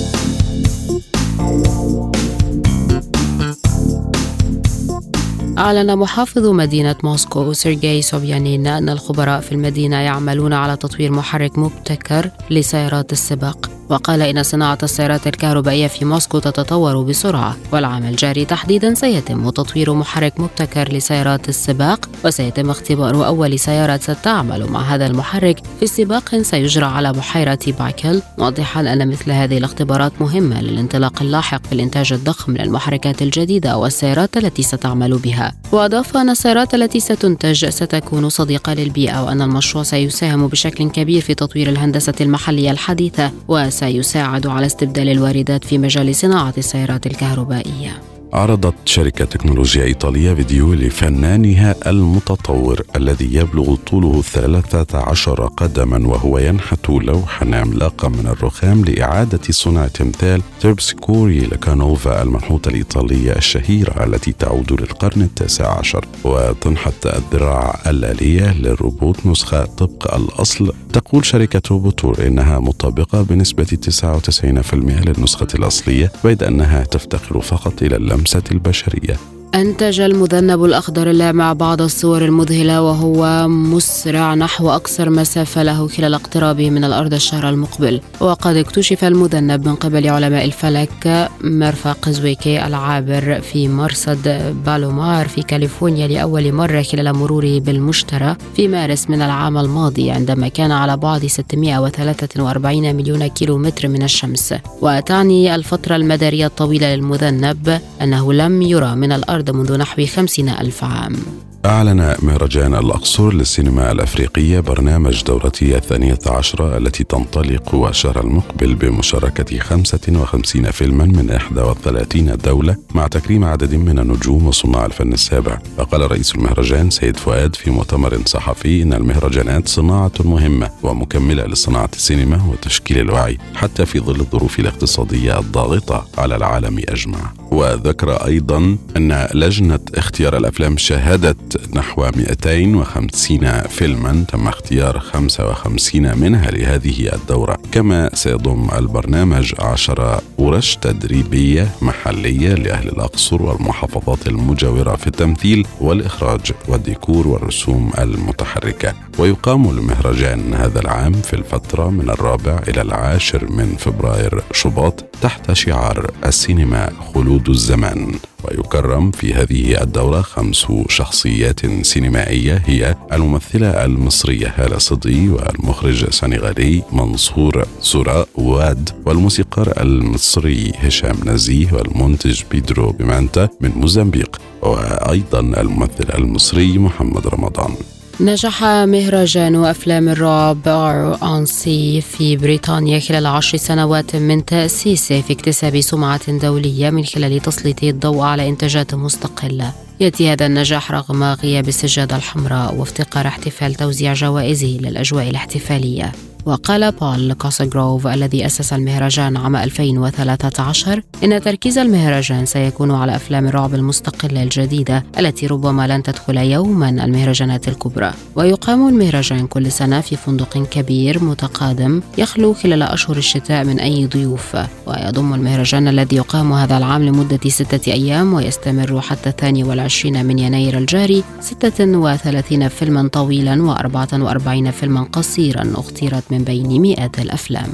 أعلن محافظ مدينة موسكو سيرجي سوبيانين أن الخبراء في المدينة يعملون على تطوير محرك مبتكر لسيارات السباق، وقال إن صناعة السيارات الكهربائية في موسكو تتطور بسرعة، والعام الجاري تحديدا سيتم تطوير محرك مبتكر لسيارات السباق، وسيتم اختبار أول سيارة ستعمل مع هذا المحرك في سباق سيجرى على بحيرة بايكل، موضحا أن مثل هذه الاختبارات مهمة للانطلاق اللاحق في الإنتاج الضخم للمحركات الجديدة والسيارات التي ستعمل بها. وأضاف أن السيارات التي ستنتج ستكون صديقة للبيئة، وأن المشروع سيساهم بشكل كبير في تطوير الهندسة المحلية الحديثة وسيساعد على استبدال الواردات في مجال صناعة السيارات الكهربائية. عرضت شركة تكنولوجيا إيطالية فيديو لفنانها المتطور الذي يبلغ طوله ثلاثة عشر قدما وهو ينحت لوحا عملاقا من الرخام لإعادة صنع تمثال تربسكوري لكانوفا المنحوتة الإيطالية الشهيرة التي تعود للقرن التاسع عشر. وتنحت الذراع الآلية للروبوت نسخة طبق الأصل. تقول شركة روبوتور إنها مطابقة بنسبة تسعة وتسعين بالمئة للنسخة الأصلية، بيد أنها تفتقر فقط إلى اللمسة البشرية. أنتج المذنب الأخضر اللامع بعض الصور المذهلة وهو مسرع نحو أقصر مسافة له خلال اقترابه من الأرض الشهر المقبل. وقد اكتشف المذنب من قبل علماء الفلك مرفق زويكي العابر في مرصد بالومار في كاليفورنيا لأول مرة خلال مروره بالمشتري في مارس من العام الماضي، عندما كان على بعد ستمائة وثلاثة وأربعين مليون كيلومتر من الشمس. وتعني الفترة المدارية الطويلة للمذنب أنه لم يرى من الأرض منذ نحو خمسين ألف عام. أعلن مهرجان الأقصر للسينما الأفريقية برنامج دورته الثانية عشرة التي تنطلق الشهر المقبل بمشاركة خمسة وخمسين فيلما من إحدى وثلاثين دولة مع تكريم عدد من النجوم وصناع الفن السابع. وقال رئيس المهرجان سيد فؤاد في مؤتمر صحفي إن المهرجانات صناعة مهمة ومكملة لصناعة السينما وتشكيل الوعي حتى في ظل الظروف الاقتصادية الضاغطة على العالم أجمع. وذكر أيضا أن لجنة اختيار الأفلام شهدت نحو مئتين وخمسين فيلما تم اختيار خمسة وخمسين منها لهذه الدورة. كما سيضم البرنامج عشر ورش تدريبية محلية لأهل الأقصر والمحافظات المجاورة في التمثيل والإخراج والديكور والرسوم المتحركة. ويقام المهرجان هذا العام في الفترة من الرابع إلى العاشر من فبراير شباط تحت شعار السينما خلود الزمان. ويكرم في هذه الدورة خمس شخصيات سينمائية هي الممثلة المصرية هالة صدقي والمخرج السنغالي منصور سوراء واد والموسيقار المصري هشام نزيه والمنتج بيدرو بيمانتا من موزمبيق وأيضا الممثل المصري محمد رمضان. نجح مهرجان أفلام الرعب آر أون سي في بريطانيا خلال عشر سنوات من تأسيسه في اكتساب سمعة دولية من خلال تسليط الضوء على إنتاجات مستقلة. يأتي هذا النجاح رغم غياب السجادة الحمراء وافتقار احتفال توزيع جوائزه للأجواء الاحتفالية. وقال بول كاساغروف الذي أسس المهرجان عام ألفين وثلاثة عشر إن تركيز المهرجان سيكون على أفلام الرعب المستقلة الجديدة التي ربما لن تدخل يوما المهرجانات الكبرى. ويقام المهرجان كل سنة في فندق كبير متقادم يخلو خلال أشهر الشتاء من أي ضيوف. ويضم المهرجان الذي يقام هذا العام لمدة ستة أيام ويستمر حتى الثاني والعشرين من يناير الجاري ستة وثلاثين فيلما طويلا وأربعة وأربعين فيلما قصيرا اختيرت من بين مئات الأفلام.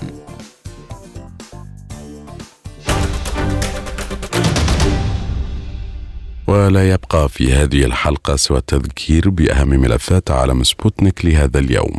ولا يبقى في هذه الحلقة سوى التذكير بأهم ملفات عالم سبوتنيك لهذا اليوم.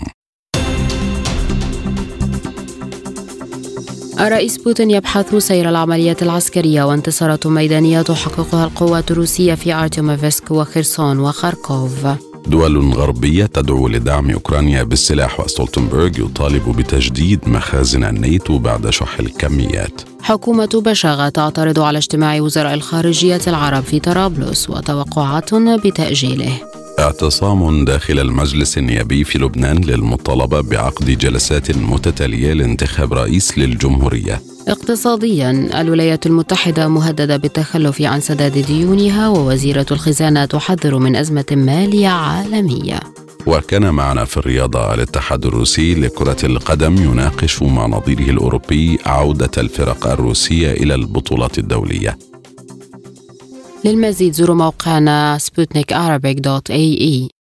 الرئيس بوتين يبحث سير العمليات العسكرية وانتصارات ميدانية تحققها القوات الروسية في أرتيوموفسك وخرسون وخاركوف. دول غربية تدعو لدعم أوكرانيا بالسلاح وستولتنبرغ يطالب بتجديد مخازن الناتو بعد شح الكميات. حكومة بشاغة تعترض على اجتماع وزراء الخارجية العرب في طرابلس وتوقعات بتأجيله. اعتصام داخل المجلس النيابي في لبنان للمطالبة بعقد جلسات متتالية لانتخاب رئيس للجمهورية. اقتصاديا، الولايات المتحدة مهددة بالتخلف عن سداد ديونها، ووزيرة الخزانة تحذر من أزمة مالية عالمية. وكان معنا في الرياضة الاتحاد الروسي لكرة القدم يناقش مع نظيره الأوروبي عودة الفرق الروسية إلى البطولات الدولية. للمزيد زوروا موقعنا سبوتنيك أرابيك دوت إي إي.